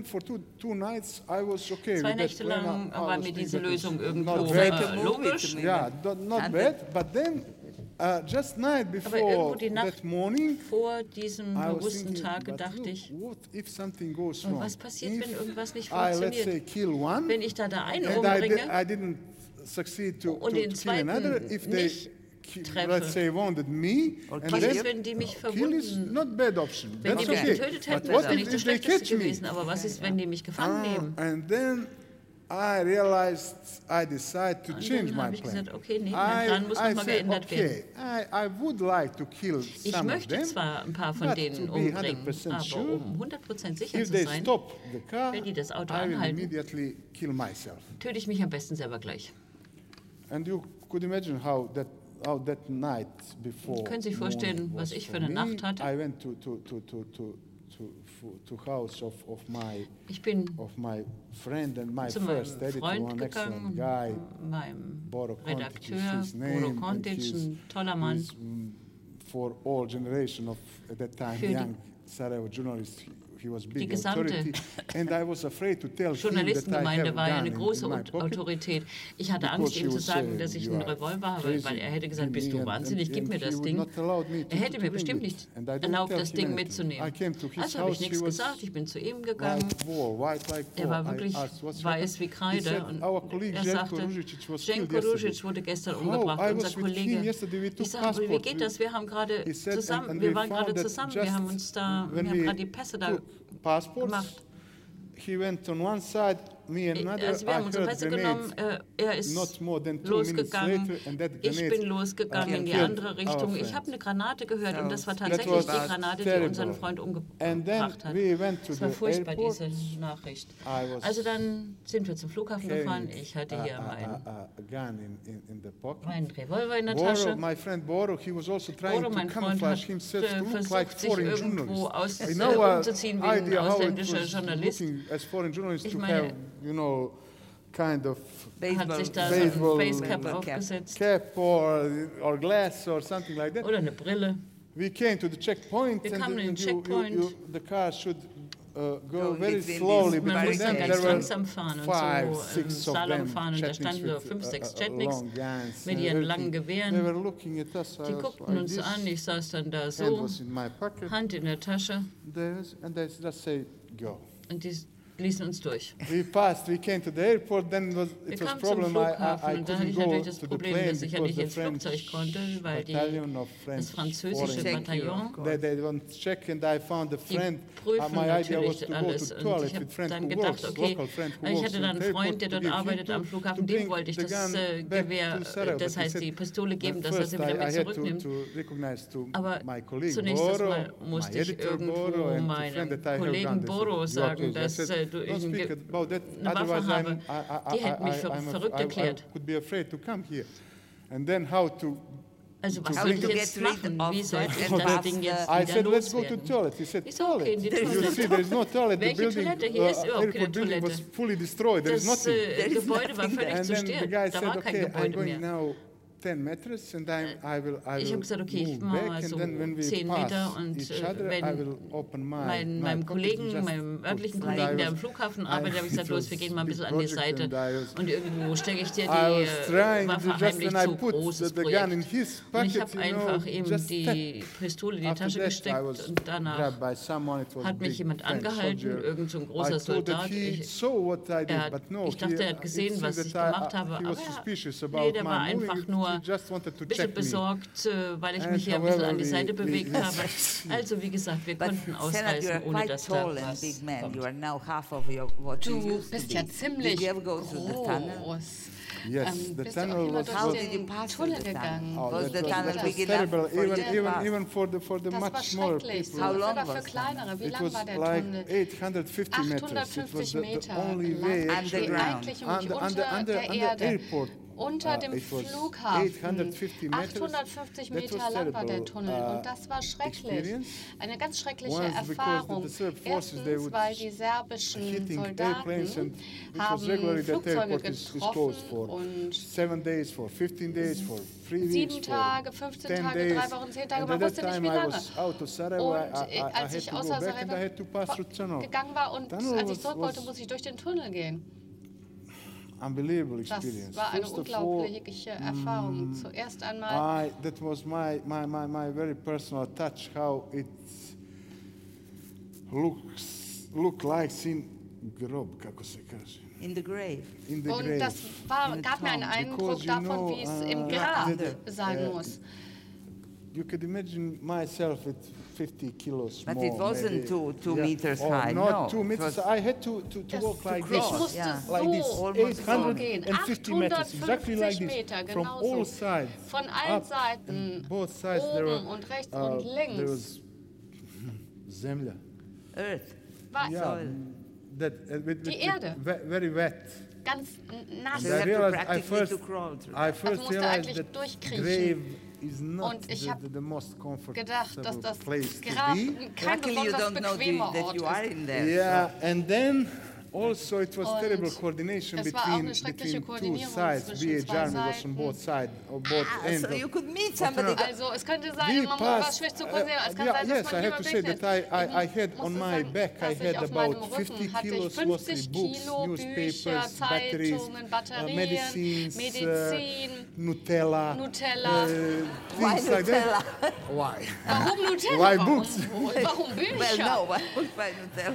2 Nächte lang war mir diese Lösung irgendwo logisch. Yeah, not bad, but then just night Aber irgendwo before die Nacht that morning, vor diesem I was bewussten thinking, Tage but dachte look, ich, what if something goes und wrong? was passiert, wenn irgendwas nicht I, let's say, funktioniert? kill one, Wenn ich da einen and umbringe I didn't succeed to und den kill another, zweiten if they, nicht treffe. let's say, wounded me, and Was then ist, wenn die mich kill is verwunden? not bad option. Wenn That's die mich okay. getötet But hätten, what wäre nicht if das they Schlechteste catch me? gewesen. Aber was ist, wenn die mich gefangen nehmen? And then I realized I decided to Und change dann my habe ich plan. gesagt, okay, nee, mein Plan muss nochmal said, geändert werden. okay, I would like to kill Ich some of möchte them, zwar ein paar von but denen to be umbringen, 100% aber sure, um 100% sicher if zu they sein, stop the car, wenn die das Auto I will anhalten, immediately kill myself. töte ich mich am besten selber gleich. And you could imagine how that night before Können Sie sich vorstellen, morning was was ich for für eine me. Nacht hatte? I went to house of Ich bin my friend and my zu first meinem editor, Freund one excellent gegangen, guy. meinem Boro Kontic is Redakteur, his name, Bodo and Kontic, he's- ein toller Mann. he's, for all generation of at that time Für die- young Sarajevo journalists, he was Die big gesamte authority, and I was afraid to tell him that I Journalistengemeinde have war ja gun eine in große my pocket. Autorität. Ich hatte Because Angst, he ihm zu would sagen, say, dass ich "You einen are Revolver habe, crazy, weil er hätte gesagt, give bist me", du and wahnsinnig, gib mir he das would Ding. not allow me to- Er hätte to mir bring bestimmt it. nicht And I didn't erlaubt, tell das him Ding anything. mitzunehmen. I came to his Also habe ich house, he nichts was gesagt, ich bin zu ihm gegangen. like war, white like Er war war. I wirklich asked, "What's weiß happened?" wie He Kreide said, und "Our colleague er Zdenko sagte, Ružić was killed Zdenko yesterday." Ružić wurde gestern "Oh, umgebracht, I unser was with him Kollege." yesterday, we took Ich sage, wie passport. geht das? Wir haben gerade He said, zusammen, and wir we waren found gerade that zusammen, just wir haben uns da, when wir haben we gerade die Pässe da took passports, gemacht. he went on one side, me and another. Also wir haben I unsere heard Pässe grenades. genommen, er ist Not more than 2 minutes losgegangen, later, and that ich grenade, bin losgegangen in die killed andere our Richtung. Ich friend. habe eine Granate gehört und das war That tatsächlich was die Granate, die terrible. unseren Freund And then umgebracht hat. we went to Das war the furchtbar, airport. diese Nachricht. I was Also dann sind wir zum Flughafen gefahren. carrying Ich hatte hier a gun in the pocket. meinen Revolver in der Boro, Tasche. my friend Boro, he was also trying Boro, to mein Freund, camouflage hat himself to look like versucht, sich foreign irgendwo journalist. umzuziehen wie ein idea how it ausländischer was Journalist. looking as foreign journalist Ich to meine, have, kind of Hat sich da so Baseball- ein Facecap aufgesetzt cap or glass or something like that. oder eine Brille. We came to the checkpoint, Wir and kamen in den Checkpoint. the car should go Go very between slowly these Man because musste then ganz there were langsam fahren und 5, so 6 of Slalom them fahren und da Chetniks standen so with, 5, 6 long Chetniks guns mit and ihren langen everything. Gewehren. They were looking at us. Die I was guckten like uns this. an, ich saß dann da Hand so, was in my pocket. Hand in der Tasche And they just say, go. und die ließen uns durch. We came to the airport, then Wir it was kamen zum problem Flughafen I und da hatte couldn't ich go natürlich das to the Problem, plane dass ich ja because nicht the ins Flugzeug French konnte, weil battalion of das French französische foreign- Bataillon, they don't check and I found a die friend. prüfen My idea was natürlich to go alles. to Und toilet ich habe with friend dann who gedacht, works, okay, local friend who ich works hatte in dann einen the airport Freund, der to dort give him arbeitet am to Flughafen, bring dem wollte ich the das gun back Gewehr, to Sarajevo. das But he heißt die said, Pistole geben, dass er first sie wieder I mit had zurücknimmt. to recognize to Aber my colleague zunächst Boro, mal my musste ich editor Boro, irgendwo and to meinem friend that I have Kollegen done this. Boro You are sagen, crazy. I dass said, du don't speak about that, eine Waffe otherwise habe. Die hätten mich für verrückt erklärt. I could be afraid to come here. And then how to Also was to soll bring ich the- jetzt machen? Wie soll ich and das pass Ding the- jetzt I wieder said, let's go to loswerden? toilet. He said, Ich sag, okay, in die toilet. You Toilette. see, there is no toilet. The Welche building, Toilette? Hier ist überhaupt keine airport building was Toilette. fully destroyed. There is Das nothing. Gebäude war völlig And then the zerstört. guy Da said, war kein okay, I'm Gebäude going mehr. now 10 meters and I will Ich habe gesagt, okay, ich move mache back mal and so then when we 10 pass Meter und each other, I wenn will open my meinem pocket Kollegen, and just meinem put örtlichen and I Kollegen, der was- am Flughafen I- arbeitet, habe ich gesagt, it los, wir was gehen mal ein big bisschen an die project Seite and I was- und irgendwo stecke ich dir I was die trying to Waffe just heimlich when I zu, put großes the gun Projekt. in his Und pocket, ich habe einfach ihm just die Pistole in die after Tasche that, I gesteckt was und danach grabbed by someone. It was a hat mich big jemand French angehalten, soldier. irgend so ein I großer thought that Soldat. he saw what I did, but no, Ich dachte, er hat it gesehen, seemed was that ich gemacht habe, he aber was suspicious nee, about der my war moving. einfach It nur ein bisschen besorgt, weil ich mich hier ein bisschen an die Seite bewegt habe. Also wie gesagt, wir konnten ausreisen, ohne dass da was kommt. Du bist ja ziemlich groß. Yes, the tunnel was Tunnel gegangen. Was the tunnel big terrible, enough even for the Das war much smaller schrecklich, people. sogar für kleinere. Wie It lang was war der like Tunnel? 850 meters. It was 850 the Meter only lang, way die actually eigentliche Milch unter der Erde. airport. Unter dem It was Flughafen. 850 meters. 850 That was Meter lang war der terrible, Tunnel und das war schrecklich. experience. Eine ganz schreckliche Once because Erfahrung. the Serb forces, they Erstens, would weil die serbischen hitting airplanes Soldaten and because regularly haben that Flugzeuge airport is closed getroffen for und 7 days, for 15 days, for 3 weeks, 7 for Tage, 15 10 Tage, days. 3 Wochen, 10 Tage, And man at wusste that nicht time wie I lange. was out of Sarajevo, Und I als had ich to go außer back and I had to pass through tunnel. gegangen war und Tunnel als ich was- zurück wollte, was- musste ich durch den Tunnel gehen. Unbelievable Das experience. war eine First of all, unglaubliche Erfahrung. Zuerst einmal that was my very personal touch, how it look like in grob, kako se kaže. in the grave. In the und grave. das gab mir einen Eindruck Because, davon, wie es im Grab sein muss. You could imagine myself at 50 kilos But more. it wasn't maybe. two meters high, Not no. 2 It meters. was I had to walk like Ich this. musste Yeah. Like this, so gehen. 850 meters, exactly like 850 this, Meter, from genau all so. sides, Von allen up, Seiten, and both sides there oben were, und rechts und there links, was zemlja. earth. war Yeah, that Die Erde. Very wet. ganz nass. So And you I have to realized, practically to crawl through. I first musste realized eigentlich that durchkriechen. grave is not Und ich hab the most comfortable Gedacht, dass das place to Grab be. kein Luckily you besonders don't know bequemer that Ort you are ist. in there. Yeah, and then also it was Und terrible coordination es war auch between, eine schreckliche between two Koordinierung sides. zwischen BH zwei Army was on Seiten. both sides, or both ends. So of- you could meet somebody. Also es könnte sein, We man war passed, schlecht zu koordinieren. Es kann yeah, sein, dass yes, man I have jemand to say begegnet. that I had Ich on musste my sagen, back, I dass ich had auf about meinem Rücken 50 hatte ich kilos, mostly 50 books, Kilo newspapers, Bücher, batteries, Zeitungen, Batterien, medicines, Medizin, Nutella, Nutella. Why things like Nutella? that. Why? Warum Nutella? Why Warum, books? warum Bücher? Well, no, why Nutella?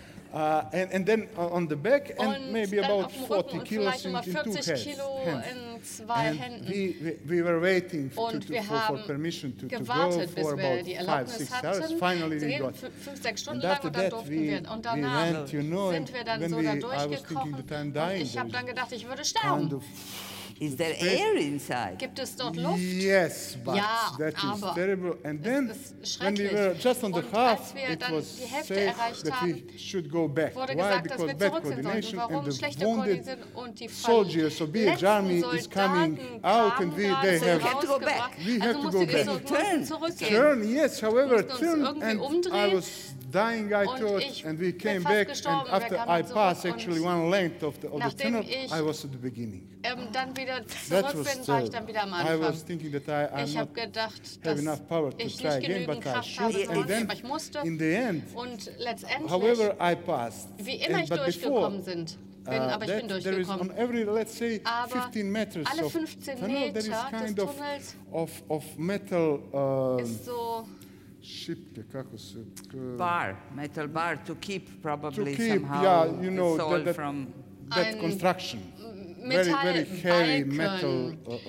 And then on the back, and Und maybe dann about auf dem 40 Rücken und kilos vielleicht in nochmal two 40 hands. Kilo in 2 And Händen. we were waiting Und wir for haben permission to go gewartet, bis for wir about die 5, Erlaubnis 6 hours. hatten, Finally zu we gehen, got. 5-6 Stunden And lang after und dann that durften we wir. Und danach went, you know, sind wir dann when so da I was thinking durchgekrochen that I'm und dying. ich habe dann gedacht, ich würde kind sterben. of Is there air inside? Gibt es dort Luft? Yes, but Ja, that is aber terrible. And then ist when we schrecklich. were just on the Und half, als wir it dann was die Hälfte safe erreicht that we haben, should go back. wurde Why? gesagt, dass Because wir bad zurück sind sollten. coordination and Warum the schlechte wounded Koordination und die soldiers, so BH Army verletzten is coming Soldaten out and kamen they gerade have have to go back. rausgebracht. We have Also to mussten go wir back. so Turn. zurückgehen. turn, yes, however, mussten uns turn, irgendwie and I umdrehen. was dying, I Und thought, ich and we bin came fast back, gestorben. and Wir after kamen I zurück passed und actually one length of the nachdem tunnel, ich I was at the beginning. Dann wieder That zurück was bin, war ich dann wieder am I was Anfang. thinking that I'm Ich not habe gedacht, have dass enough power to ich try nicht again, genügend but I Kraft should. habe, And sondern then, aber ich musste. in the end, Und letztendlich, however I passed, wie immer ich but durchgekommen before, bin, aber ich bin there is on durchgekommen. every, let's say, Aber 15 meters alle of 15 tunnel, there is Meter des kind Tunnels of metal ist so šipke, kako se... Bar, metal bar to keep probably to keep, somehow yeah, you the know, soil that from that Ein construction. Very heavy Metallbalken metal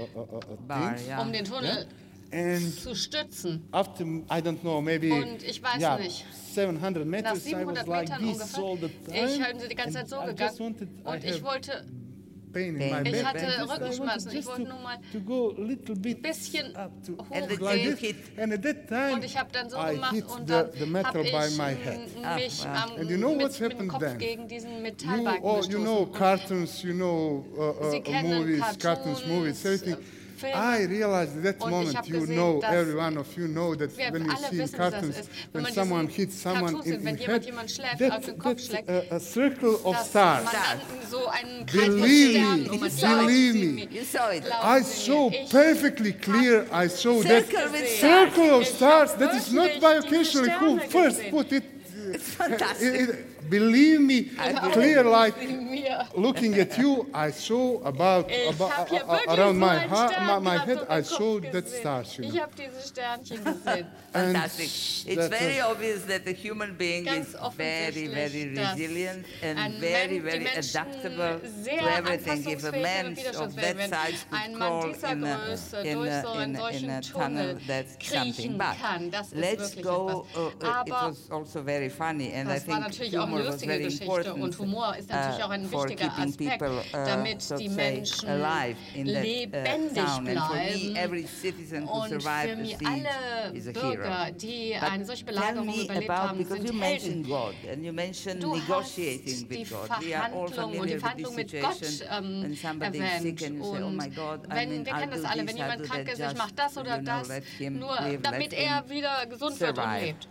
bar. things. Yeah. um den Tunnel And zu stützen. after, I don't know, maybe Und ich weiß yeah, nicht. 700 Nach meters, I was 700 like Metern this all ungefähr. the time. Ich bin die ganze Zeit so and I gegangen. just wanted, Und I ich have wollte pain in my Ich back. hatte and just I Rückenschmerzen. wanted Ich wollte nur mal to go a little bit ein bisschen up to And the like hochgehen. this. hit. And at that time, Und ich habe dann so I gemacht hit und the dann metal habe by ich my head. mich wow. And you know what's mit dem happened Kopf then? gegen diesen You, Metallbalken oh, you know gestoßen. cartoons, you know Sie kennen movies, Cartoons, cartoons, movies, everything. Filme. I realized at that Und ich moment, hab you gesehen, know, dass every one of you know that wir when you alle see in wissen, dass cartoons, es, when wenn man someone diesen hits someone Cartoons sieht, in wenn head, jemand jemand schlägt, auf den Kopf that's schlägt, a circle of dass stars. man dann so einen Kreis von Believe Sternen me, um man believe me. You saw it. I saw perfectly clear, I saw that Circle with circle of Ich stars hab that is not wirklich by diese occasionally who Sterne first gesehen. put it. It's fantastic. believe me, clear like looking at you, I saw about around my head, I saw that stars. Ich habe diese Sternchen gesehen. Fantastic. It's very obvious that the human being is very, very resilient and very, very adaptable to everything. If a man of that size could crawl in a tunnel, that's something. But let's go. It was also very funny, and I think humor was very important for keeping people, so to say, alive in that town. And for me, every citizen who survived the siege is a hero. Die eine solche Belagerung überlebt haben, because you mentioned God and you mentioned negotiating with God. We are all familiar with this situation when somebody is sick and you say, oh my God, I mean, I'll do this, I'll do that, just, ich mach das oder das, let him nur live, damit er wieder gesund wird und lebt.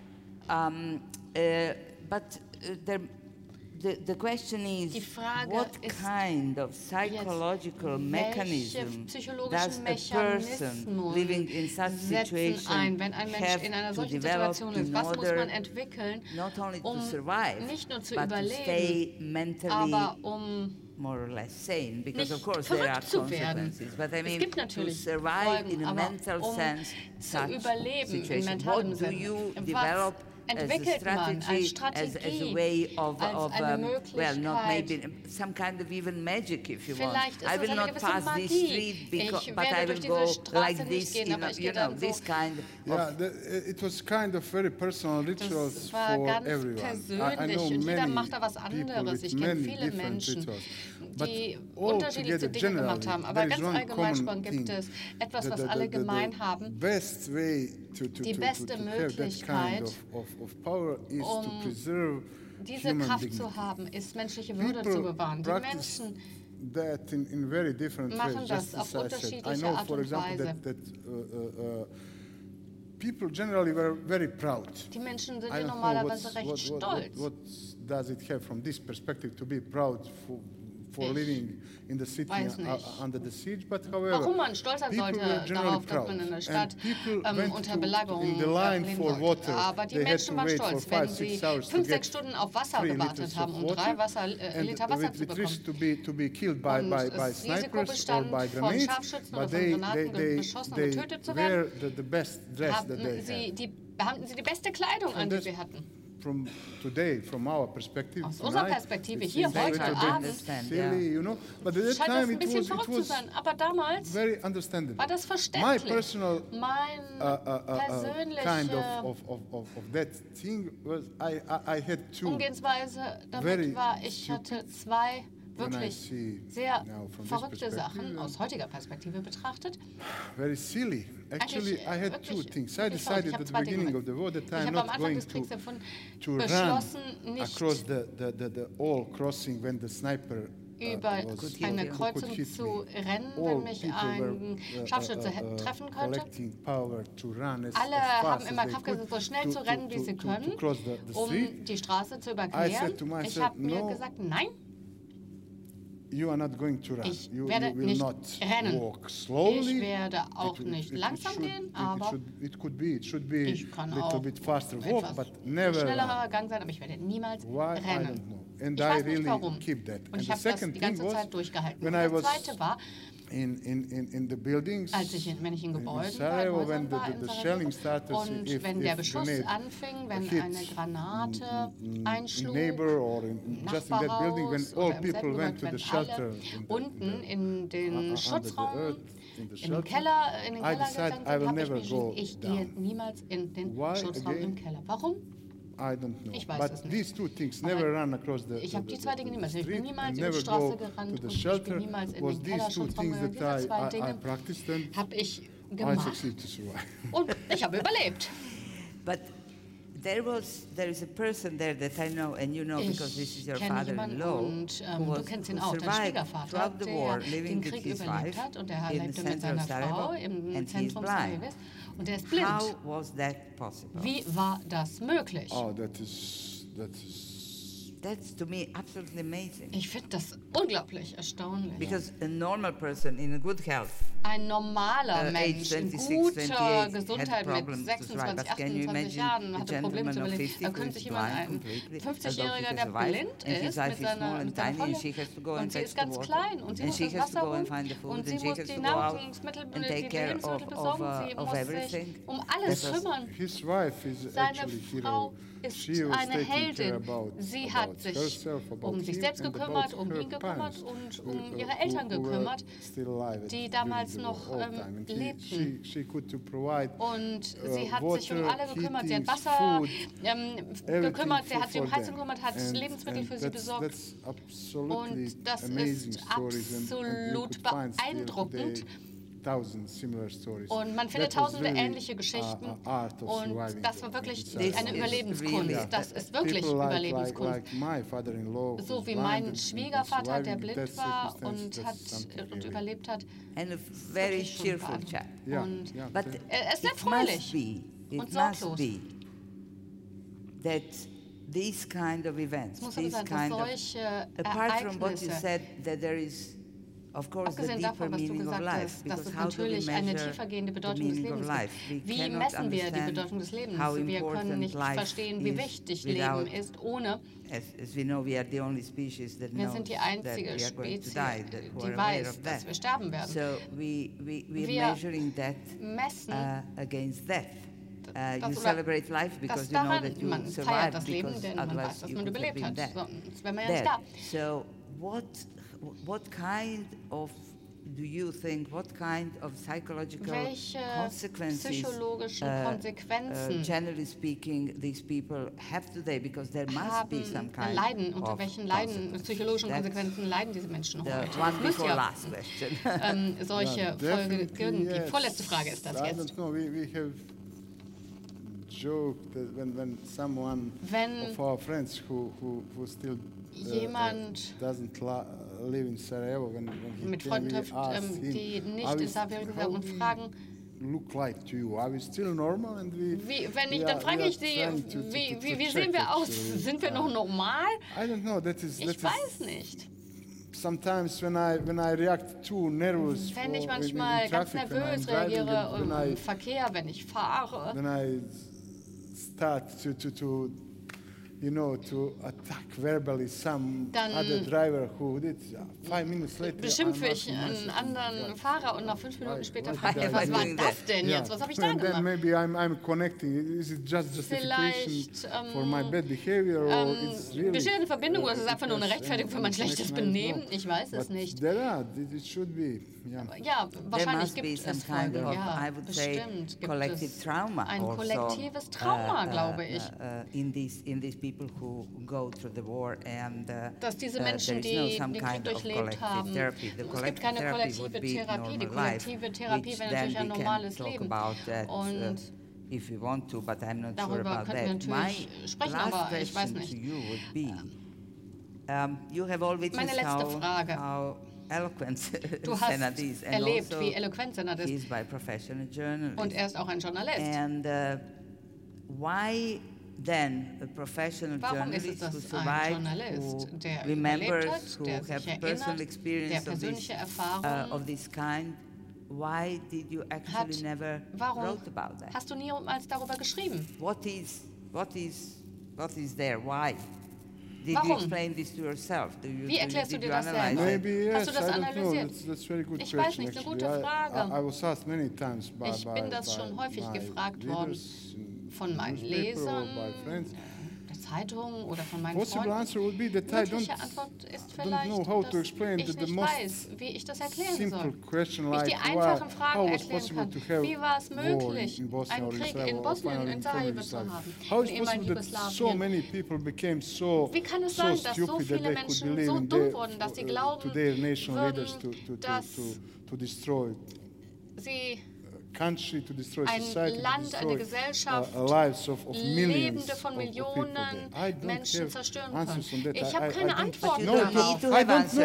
But the question is, what kind of psychological mechanism does a person living in such a situation have to develop in order not only to survive, but to stay mentally more or less sane? Because of course there are consequences, but I mean to survive in a mental sense such situation. What do you develop as a strategy, as a way of well, not maybe some kind of even magic, if you want. I will not pass this street, but I will go like this, you know, this kind of... Yeah, it was kind of very personal rituals for everyone. I know many people with many different rituals. Die unterschiedlichste Dinge gemacht haben. Aber ganz allgemein gesprochen gibt es etwas, was alle gemein haben. Die beste Möglichkeit, diese Kraft zu haben, ist menschliche Würde zu bewahren. Die Menschen machen das auf unterschiedliche Art und Weise. People generally were very proud. Die Menschen sind normalerweise recht stolz. What does it have from this perspective to be proud for living in the city under the siege? But however, warum man stolz sein sollte darauf, dass man in der Stadt unter Belagerung leben wollte. Aber die Menschen waren stolz, wenn sie 5-6 Stunden auf Wasser gewartet haben, um 3 Liter Wasser zu bekommen. Und das Risiko bestand, von Scharfschützen oder von Granaten beschossen und getötet zu werden, hatten sie die beste Kleidung an, die sie hatten. Aus unserer Perspektive hier heute Abend scheint das ein bisschen verrückt zu sein, aber damals war das verständlich. Mein persönliche Umgehensweise damit war, ich hatte 2 wirklich sehr verrückte Sachen aus heutiger Perspektive betrachtet. Very silly. Actually, I had 2 things. I decided at the beginning of the war that I'm not going to run across the all crossing when the sniper über eine Kreuzung zu rennen, wenn mich ein Scharfschütze treffen könnte. Alle haben immer Kraft gesetzt, so schnell zu rennen, wie sie können, um die Straße zu überqueren. Ich habe mir gesagt, nein. You are not going to run. Ich werde nicht rennen. Ich werde auch nicht langsam gehen, aber ich kann auch etwas schnellerer Gang sein, aber ich werde niemals rennen. Ich weiß nicht warum. Und ich habe das die ganze Zeit durchgehalten. Und das Zweite war, als ich in männlichen Gebäuden war in Sarajevo, und wenn der Beschuss anfing, wenn eine Granate einschlug, im Nachbarhaus oder im Selbstgebäude, wenn alle unten in den Schutzraum, in den Keller gegangen sind, habe ich mir entschieden, ich gehe niemals in den Schutzraum im Keller. Warum? Ich weiß es nicht. Ich habe die 2 Dinge niemals. Ich bin niemals in die Straße gerannt und ich bin niemals in den Kellerschutzraum gegangen. Diese 2 Dinge habe ich gemacht und ich habe überlebt. But there is a person there that I know, and you know because this is your father-in-law, who survived throughout the war, living with his wife in the center of Sarajevo, and he is blind. Und er ist blind. How was that possible? Wie war das möglich? That's to me absolutely amazing. Ich finde das unglaublich erstaunlich. Because a normal person in good health ein normaler Mensch in guter Gesundheit mit 26, 28 Jahren hatte Probleme zu überleben. Da könnte sich jemand, ein 50-Jähriger, der blind ist, mit seiner Frau, und sie ist ganz klein und sie muss das Wasser holen und sie muss die Nahrungsmittel, die Lebensmittel besorgen, sie muss sich um alles kümmern. Seine Frau ist eine Heldin. Sie hat sich um sich selbst gekümmert, um ihn gekümmert und um ihre Eltern gekümmert, die damals noch lebten. Und sie hat sich um alle gekümmert. Sie hat Wasser gekümmert, sie hat sich um Heizung gekümmert, hat Lebensmittel für sie besorgt. Und das ist absolut beeindruckend. Und man findet tausende ähnliche Geschichten. Und das war wirklich eine Überlebenskunst. Das ist wirklich Überlebenskunst. So wie mein Schwiegervater, der blind war und überlebt hat. And a very cheerful chap. Und er ist sehr fröhlich und sorglos. That these kind of events, apart from what you said, that there is, of course, the deeper meaning of life. Das ist natürlich eine tiefergehende Bedeutung des Lebens. Wie messen wir die Bedeutung des Lebens? Wir können nicht verstehen, wie wichtig Leben ist, ohne. As we know, we are the only species that knows wir sind die einzige Spezies, die weiß, dass wir sterben werden. So we measuring that against death. You celebrate life because you know that you survived, because otherwise you could have been dead. So what kind of, do you think, what kind of psychological consequences, generally speaking, these people have today? Because there must be some kind unter welchen psychologischen Konsequenzen leiden diese Menschen heute? The one before last question. Solche Folgen. Die vorletzte Frage ist das jetzt. Joke that when someone of our friends who still doesn't live in Sarajevo, when mit Freunden trifft, die nicht in Sarajevo sind und fragen, look like to you? Are we still normal? And dann frage ich sie, wie sehen wir aus? Sind wir noch normal? I don't know. Ich weiß nicht. Sometimes when I react too nervous, wenn ich manchmal ganz nervös reagiere im Verkehr, wenn ich fahre, when I start to attack verbally some other driver who did 5 minutes later. Beschimpfe ich einen anderen Fahrer und nach 5 Minuten später frage ich, was war das denn jetzt? Was habe ich da gemacht? Then maybe I'm connecting. Is it just justification for my bad behavior, or it's really? Besteht eine Verbindung, oder ist es einfach nur eine Rechtfertigung für mein schlechtes Benehmen? Ich weiß es nicht. It should be. Ja, wahrscheinlich gibt es Folgen. I would say collective trauma. Ein kollektives Trauma, glaube ich. In these people who go through the war and dass diese Menschen, die den Krieg durchlebt haben, es gibt keine kollektive Therapie. Die kollektive Therapie wäre natürlich ein normales Leben. Und if you want to, but I'm not sure darüber about können wir natürlich sprechen, aber ich weiß nicht. Meine letzte Frage. Du hast erlebt, wie eloquent Senat ist. Und er ist auch ein Journalist. And why then a professional journalist who survived, who remembers, who have personal experience of this kind, why did you actually never wrote about that? Hast du niemals darüber geschrieben? What is there? Why? Did you explain this to yourself? Wie erklärst du dir das selbst? Hast du das analysiert? Ich weiß nicht, eine gute Frage. Ich bin das schon häufig gefragt worden von meinen Lesern, der Zeitung oder von meinen Freunden. Mögliche Antwort ist vielleicht, dass ich nicht weiß, wie ich das erklären soll. Wie ich die einfachen Fragen erklären kann. Wie war es möglich, einen Krieg in Bosnien, in Sarajevo zu haben, in ehemaligen Jugoslawien? Wie kann es sein, dass so viele Menschen so dumm wurden, dass sie glauben würden, dass sie ein Land, eine Gesellschaft, Lebende von Millionen Menschen zerstören können. Ich habe keine Antworten darauf. So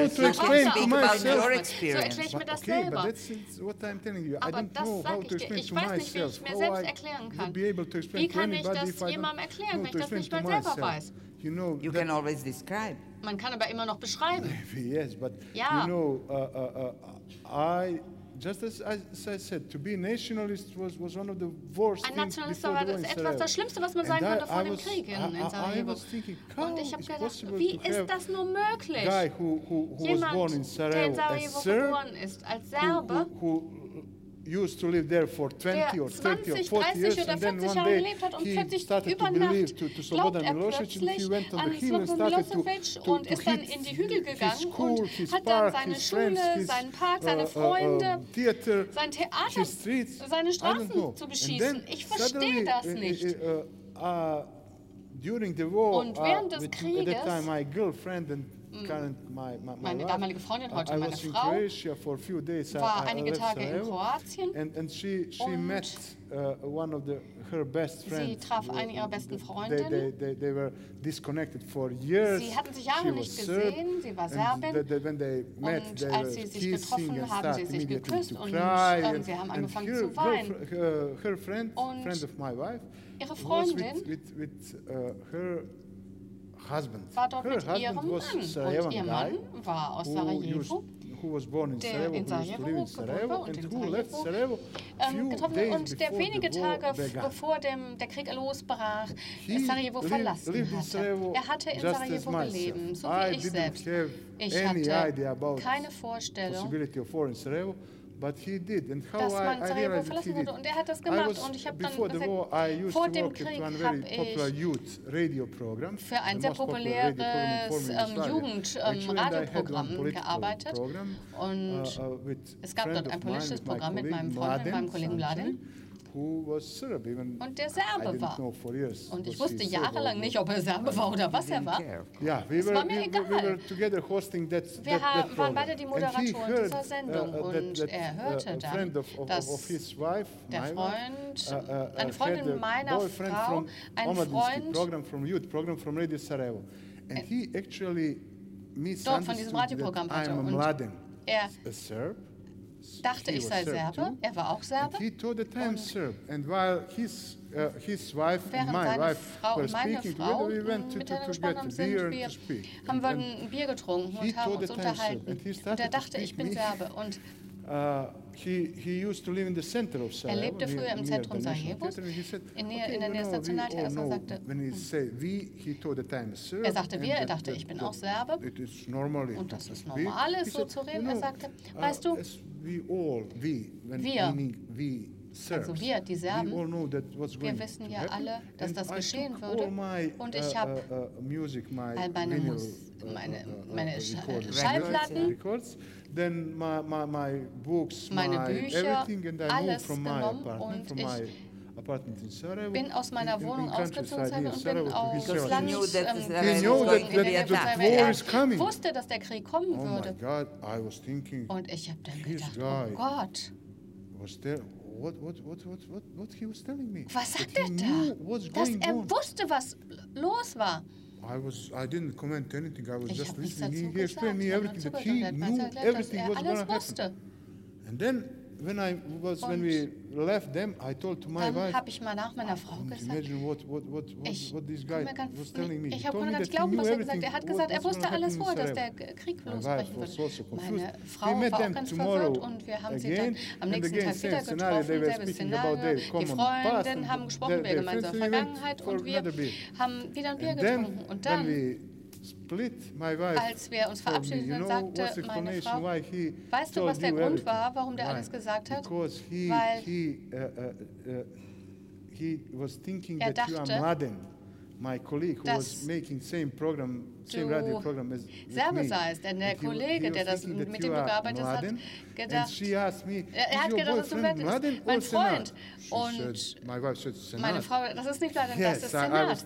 erkläre ich mir das selber. Aber das sage ich dir. Ich weiß nicht, wie ich mir selbst erklären kann. Wie kann ich das jemandem erklären, wenn ich das nicht mal selber weiß? You can always describe. Man kann aber immer noch beschreiben. Yes, but ja. I just as I said, to be a nationalist was one of the worst Ein Nationalist war etwas das Schlimmste, was man sein konnte vor dem Krieg in Sarajevo. Und ich habe gedacht, wie ist das nur möglich? Jemand, der in Sarajevo geboren ist, als Serbe, used to live there for 20 or 30 or 40 years, and then one day he started to believe to Slobodan Milosevic, and he went on the hill and started to hit his school, his park, his friends, his theater, sein Theater, his streets, seine Straßen zu beschießen. Ich verstehe das nicht. During the war, und während des Krieges, at that time my girlfriend and meine damalige Freundin, heute meine Frau, war einige Tage in Kroatien and she met one of her best friends. Sie traf eine ihrer besten Freundinnen. They were disconnected for years. Sie hatten sich Jahre nicht gesehen, sie war Serbin. Und als sie sich getroffen haben, haben sie sich geküsst und sie haben angefangen zu weinen. Her friend of my wife, ihre Freundin war dort mit ihrem Mann. Und ihr Mann war aus Sarajevo, der in Sarajevo geboren war und in Sarajevo getroffen. Und der wenige Tage bevor der Krieg losbrach, Sarajevo verlassen hatte. Er hatte in Sarajevo gelebt, so wie ich selbst. Ich hatte keine Vorstellung, dass man Sarajevo verlassen würde. Und er hat das gemacht. Und ich habe dann gesagt, vor dem Krieg habe ich für ein sehr populäres Jugendradioprogramm gearbeitet. Und es gab dort ein politisches Programm mit meinem Freund, mit meinem Kollegen Mladen. Und der Serbe war. Und ich wusste jahrelang nicht, ob er Serbe war oder was er war. Es war mir egal. Wir waren beide die Moderatoren dieser Sendung und er hörte dann, dass der Freund, eine Freundin meiner Frau, ein Freund dort von diesem Radioprogramm hatte. Und er dachte, ich sei Serbe. Er war auch Serbe. Während seine Frau und meine Frau miteinander gesprochen haben wir ein Bier getrunken und haben uns unterhalten. Und er dachte, ich bin Serbe. Und er lebte früher im Zentrum Sarajevos, in der Nähe des Nationaltheaters. Er sagte wir, er dachte, ich bin auch Serbe. Und das ist normal, so zu reden. Er sagte, weißt du, also wir, die Serben, wir wissen ja alle, dass das geschehen würde. Und ich habe all meine Schallplatten, meine Bücher, alles genommen und ich bin aus meiner Wohnung ausgezogen und bin aufs Land gezogen. Ich wusste, dass der Krieg kommen würde. Und ich habe dann gedacht, oh Gott, was sagt er da? Dass er wusste, was los war. Ich habe nichts dazu gesagt. Ich habe nur zugehört. Er hat mir erklärt, dass er alles wusste. When we left them, I told to my wife, dann habe ich mal nach meiner Frau gesagt, ich konnte gar nicht glauben, was er gesagt hat. Er hat gesagt, er wusste alles vor, dass der Krieg losbrechen würde. Meine Frau war auch ganz verwirrt und wir haben sie dann am nächsten Tag wieder getroffen, selbes Szenario. Die Freundinnen haben gesprochen über ihre gemeinsame Vergangenheit und wir haben wieder ein Bier getrunken. Und dann, als wir uns verabschiedeten, sagte meine Frau, weißt du, was der Grund war, warum der alles gesagt hat? Weil er dachte, dass du Serbe seist, denn der Kollege, mit dem du gearbeitet hast, hat gedacht, dass du mein Freund. Und meine Frau, das ist nicht Mladen, das ist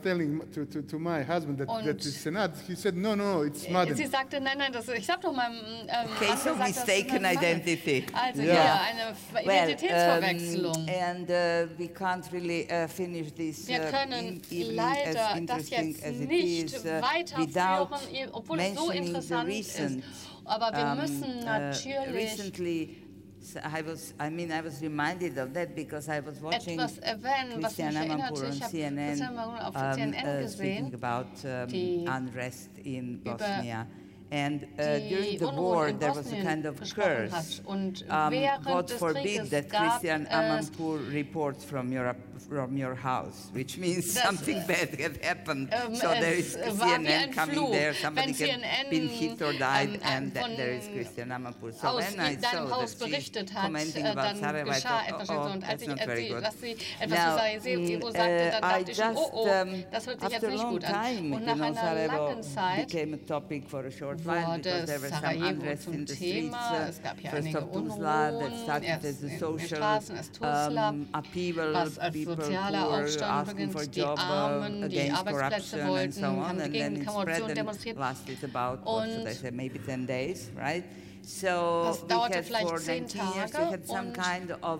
Senat. Und sie sagte, nein, ich sag doch meinem okay, so mistaken identity. Also ja, eine Identitätsverwechslung. And we can't really finish this wir können leider das jetzt nicht weiterführen, obwohl es so interessant ist. Aber wir müssen natürlich I was reminded of that because I was watching Christiane Amanpour on CNN speaking about unrest in Bosnia. And during the war, there was a kind of curse. God forbid that Christian Amanpour reports from your house, which means something bad had happened. So there is CNN coming there, somebody had been hit or died, and there is Christian Amanpour. So when I saw that she's commenting about Sarajevo, I thought, oh, that's not very good. Now, I just, after a long time, Sarajevo became a topic for a short while because there was some unrest in the streets. First of Tuzla, that started as a social upheaval, people who were asking for jobs against corruption and so on, and then it spread and lasted about, what should I say, maybe 10 days, right? So we had for 19 years, we had some kind of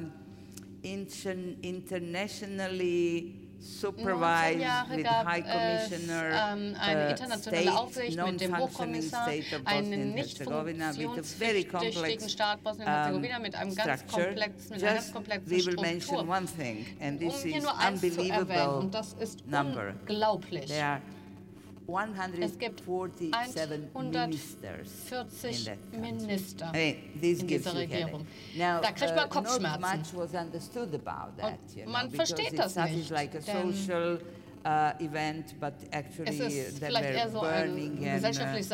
internationally supervised with High Commissioner, state, non-functioning state of Bosnia and Herzegovina with a very complex structure. Just we will mention one thing, and this is unbelievable number. There are 147 ministers in that country. I mean, this gives you headache. Now, not much was understood about that, because it started like a social event, but actually there were burning and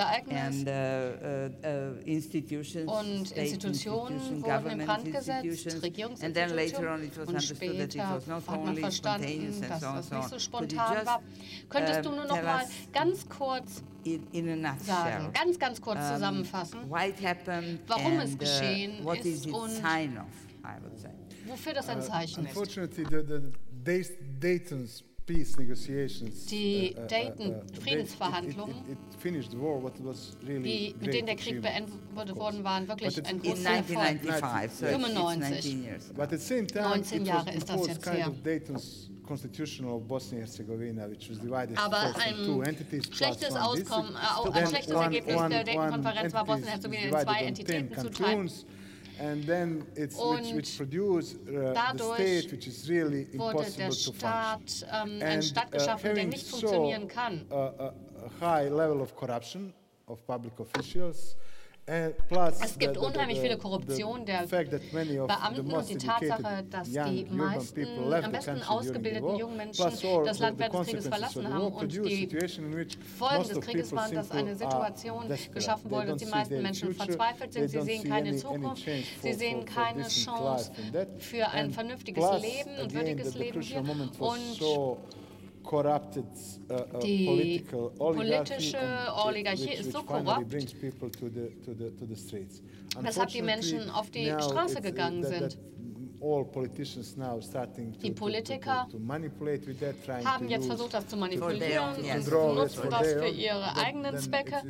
institutions, state institutions, government institutions, and then later on it was understood that it was not only spontaneous and so on and so on. Could you just tell us in a nutshell, why it happened and what is its sign of, I would say. Wofür das ein Zeichen ist. Unfortunately, the Dayton's peace negotiations, die Dayton-Friedensverhandlungen, die, mit denen der Krieg beendet worden waren, wirklich ein großer Erfolg. 95, 19 Jahre ist das jetzt her. Aber ein schlechtes Auskommen, ein schlechtes Ergebnis der Dayton-Konferenz war Bosnien-Herzegowina in zwei Entitäten zu teilen. And then which produced the state, which is really impossible to function. Ein Staat geschaffen, der nicht funktionieren kann. A high level of corruption of public officials. Es gibt unheimlich viele Korruption der Beamten und die Tatsache, dass die meisten am besten ausgebildeten jungen Menschen das Land während des Krieges verlassen haben und die Folgen des Krieges waren, dass eine Situation geschaffen wurde, dass die meisten Menschen verzweifelt sind, sie sehen keine Zukunft, sie sehen keine Chance für ein vernünftiges Leben und würdiges Leben hier und die politische Oligarchie ist so korrupt, weshalb die Menschen auf die Straße gegangen sind. Die Politiker haben jetzt versucht, das zu manipulieren und nutzen das für ihre eigenen Zwecke.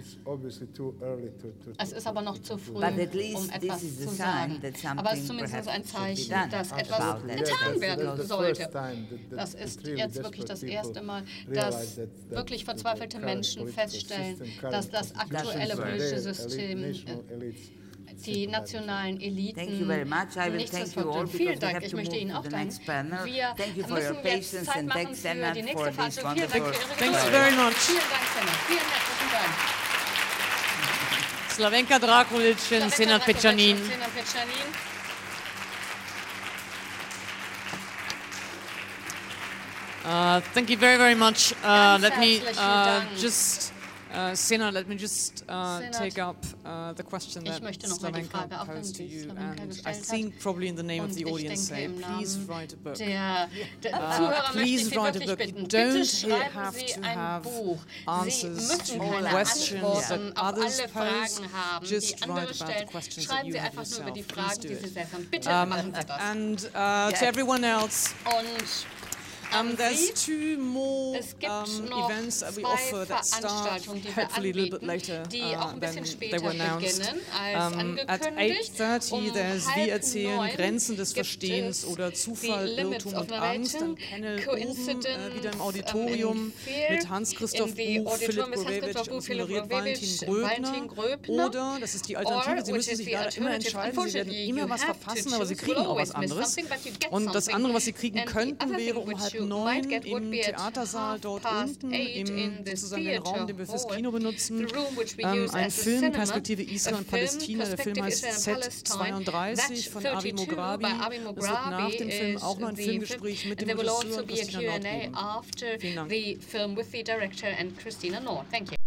Es ist aber noch zu früh, um etwas zu sagen. Aber es ist zumindest ein Zeichen, dass etwas getan werden sollte. Das ist jetzt wirklich das erste Mal, dass wirklich verzweifelte Menschen feststellen, dass das aktuelle politische System die nationalen Eliten nicht verfolgt. Vielen Dank, ich möchte Ihnen auch danken. Wir müssen jetzt Zeit machen für die nächste Veranstaltung. Vielen Dank für Ihre Geduld. Thanks very much. Vielen Dank, Senat. Vielen herzlichen Dank. Slavenka Drakulic und Senat Pecanin. Thank you very, very much. Let me just... Senat, let me just take up the question that Slavenka posed to you, and I think probably in the name of the audience say, please write a book. Please write a book. You don't have to have answers to questions that others pose. Just write about the questions that you have yourself. Please do it. And to everyone else, there's two more events that we offer that start hopefully a little bit later than they were announced. At 8:30 there's Wir erzählen Grenzen des Verstehens oder Zufall, Irrtum und Angst. Dann Panel oben wieder im Auditorium mit Hans-Christoph Buch, Philipp Gorevich und moderiert Valentin Gröbner. Oder, das ist die Alternative, Sie müssen sich leider immer entscheiden, Sie werden immer was verpassen, aber Sie kriegen auch was anderes. Und das andere, was Sie kriegen könnten, wäre um 9:30 9 im Theatersaal dort unten, sozusagen den Raum, den wir fürs Kino benutzen. Ein Film, Perspektive Israel und Palästina. Der Film heißt Z32 von Avi Mograbi. Es wird nach dem Film auch noch ein Filmgespräch mit dem Regisseur Christina Nord geben. Vielen Dank.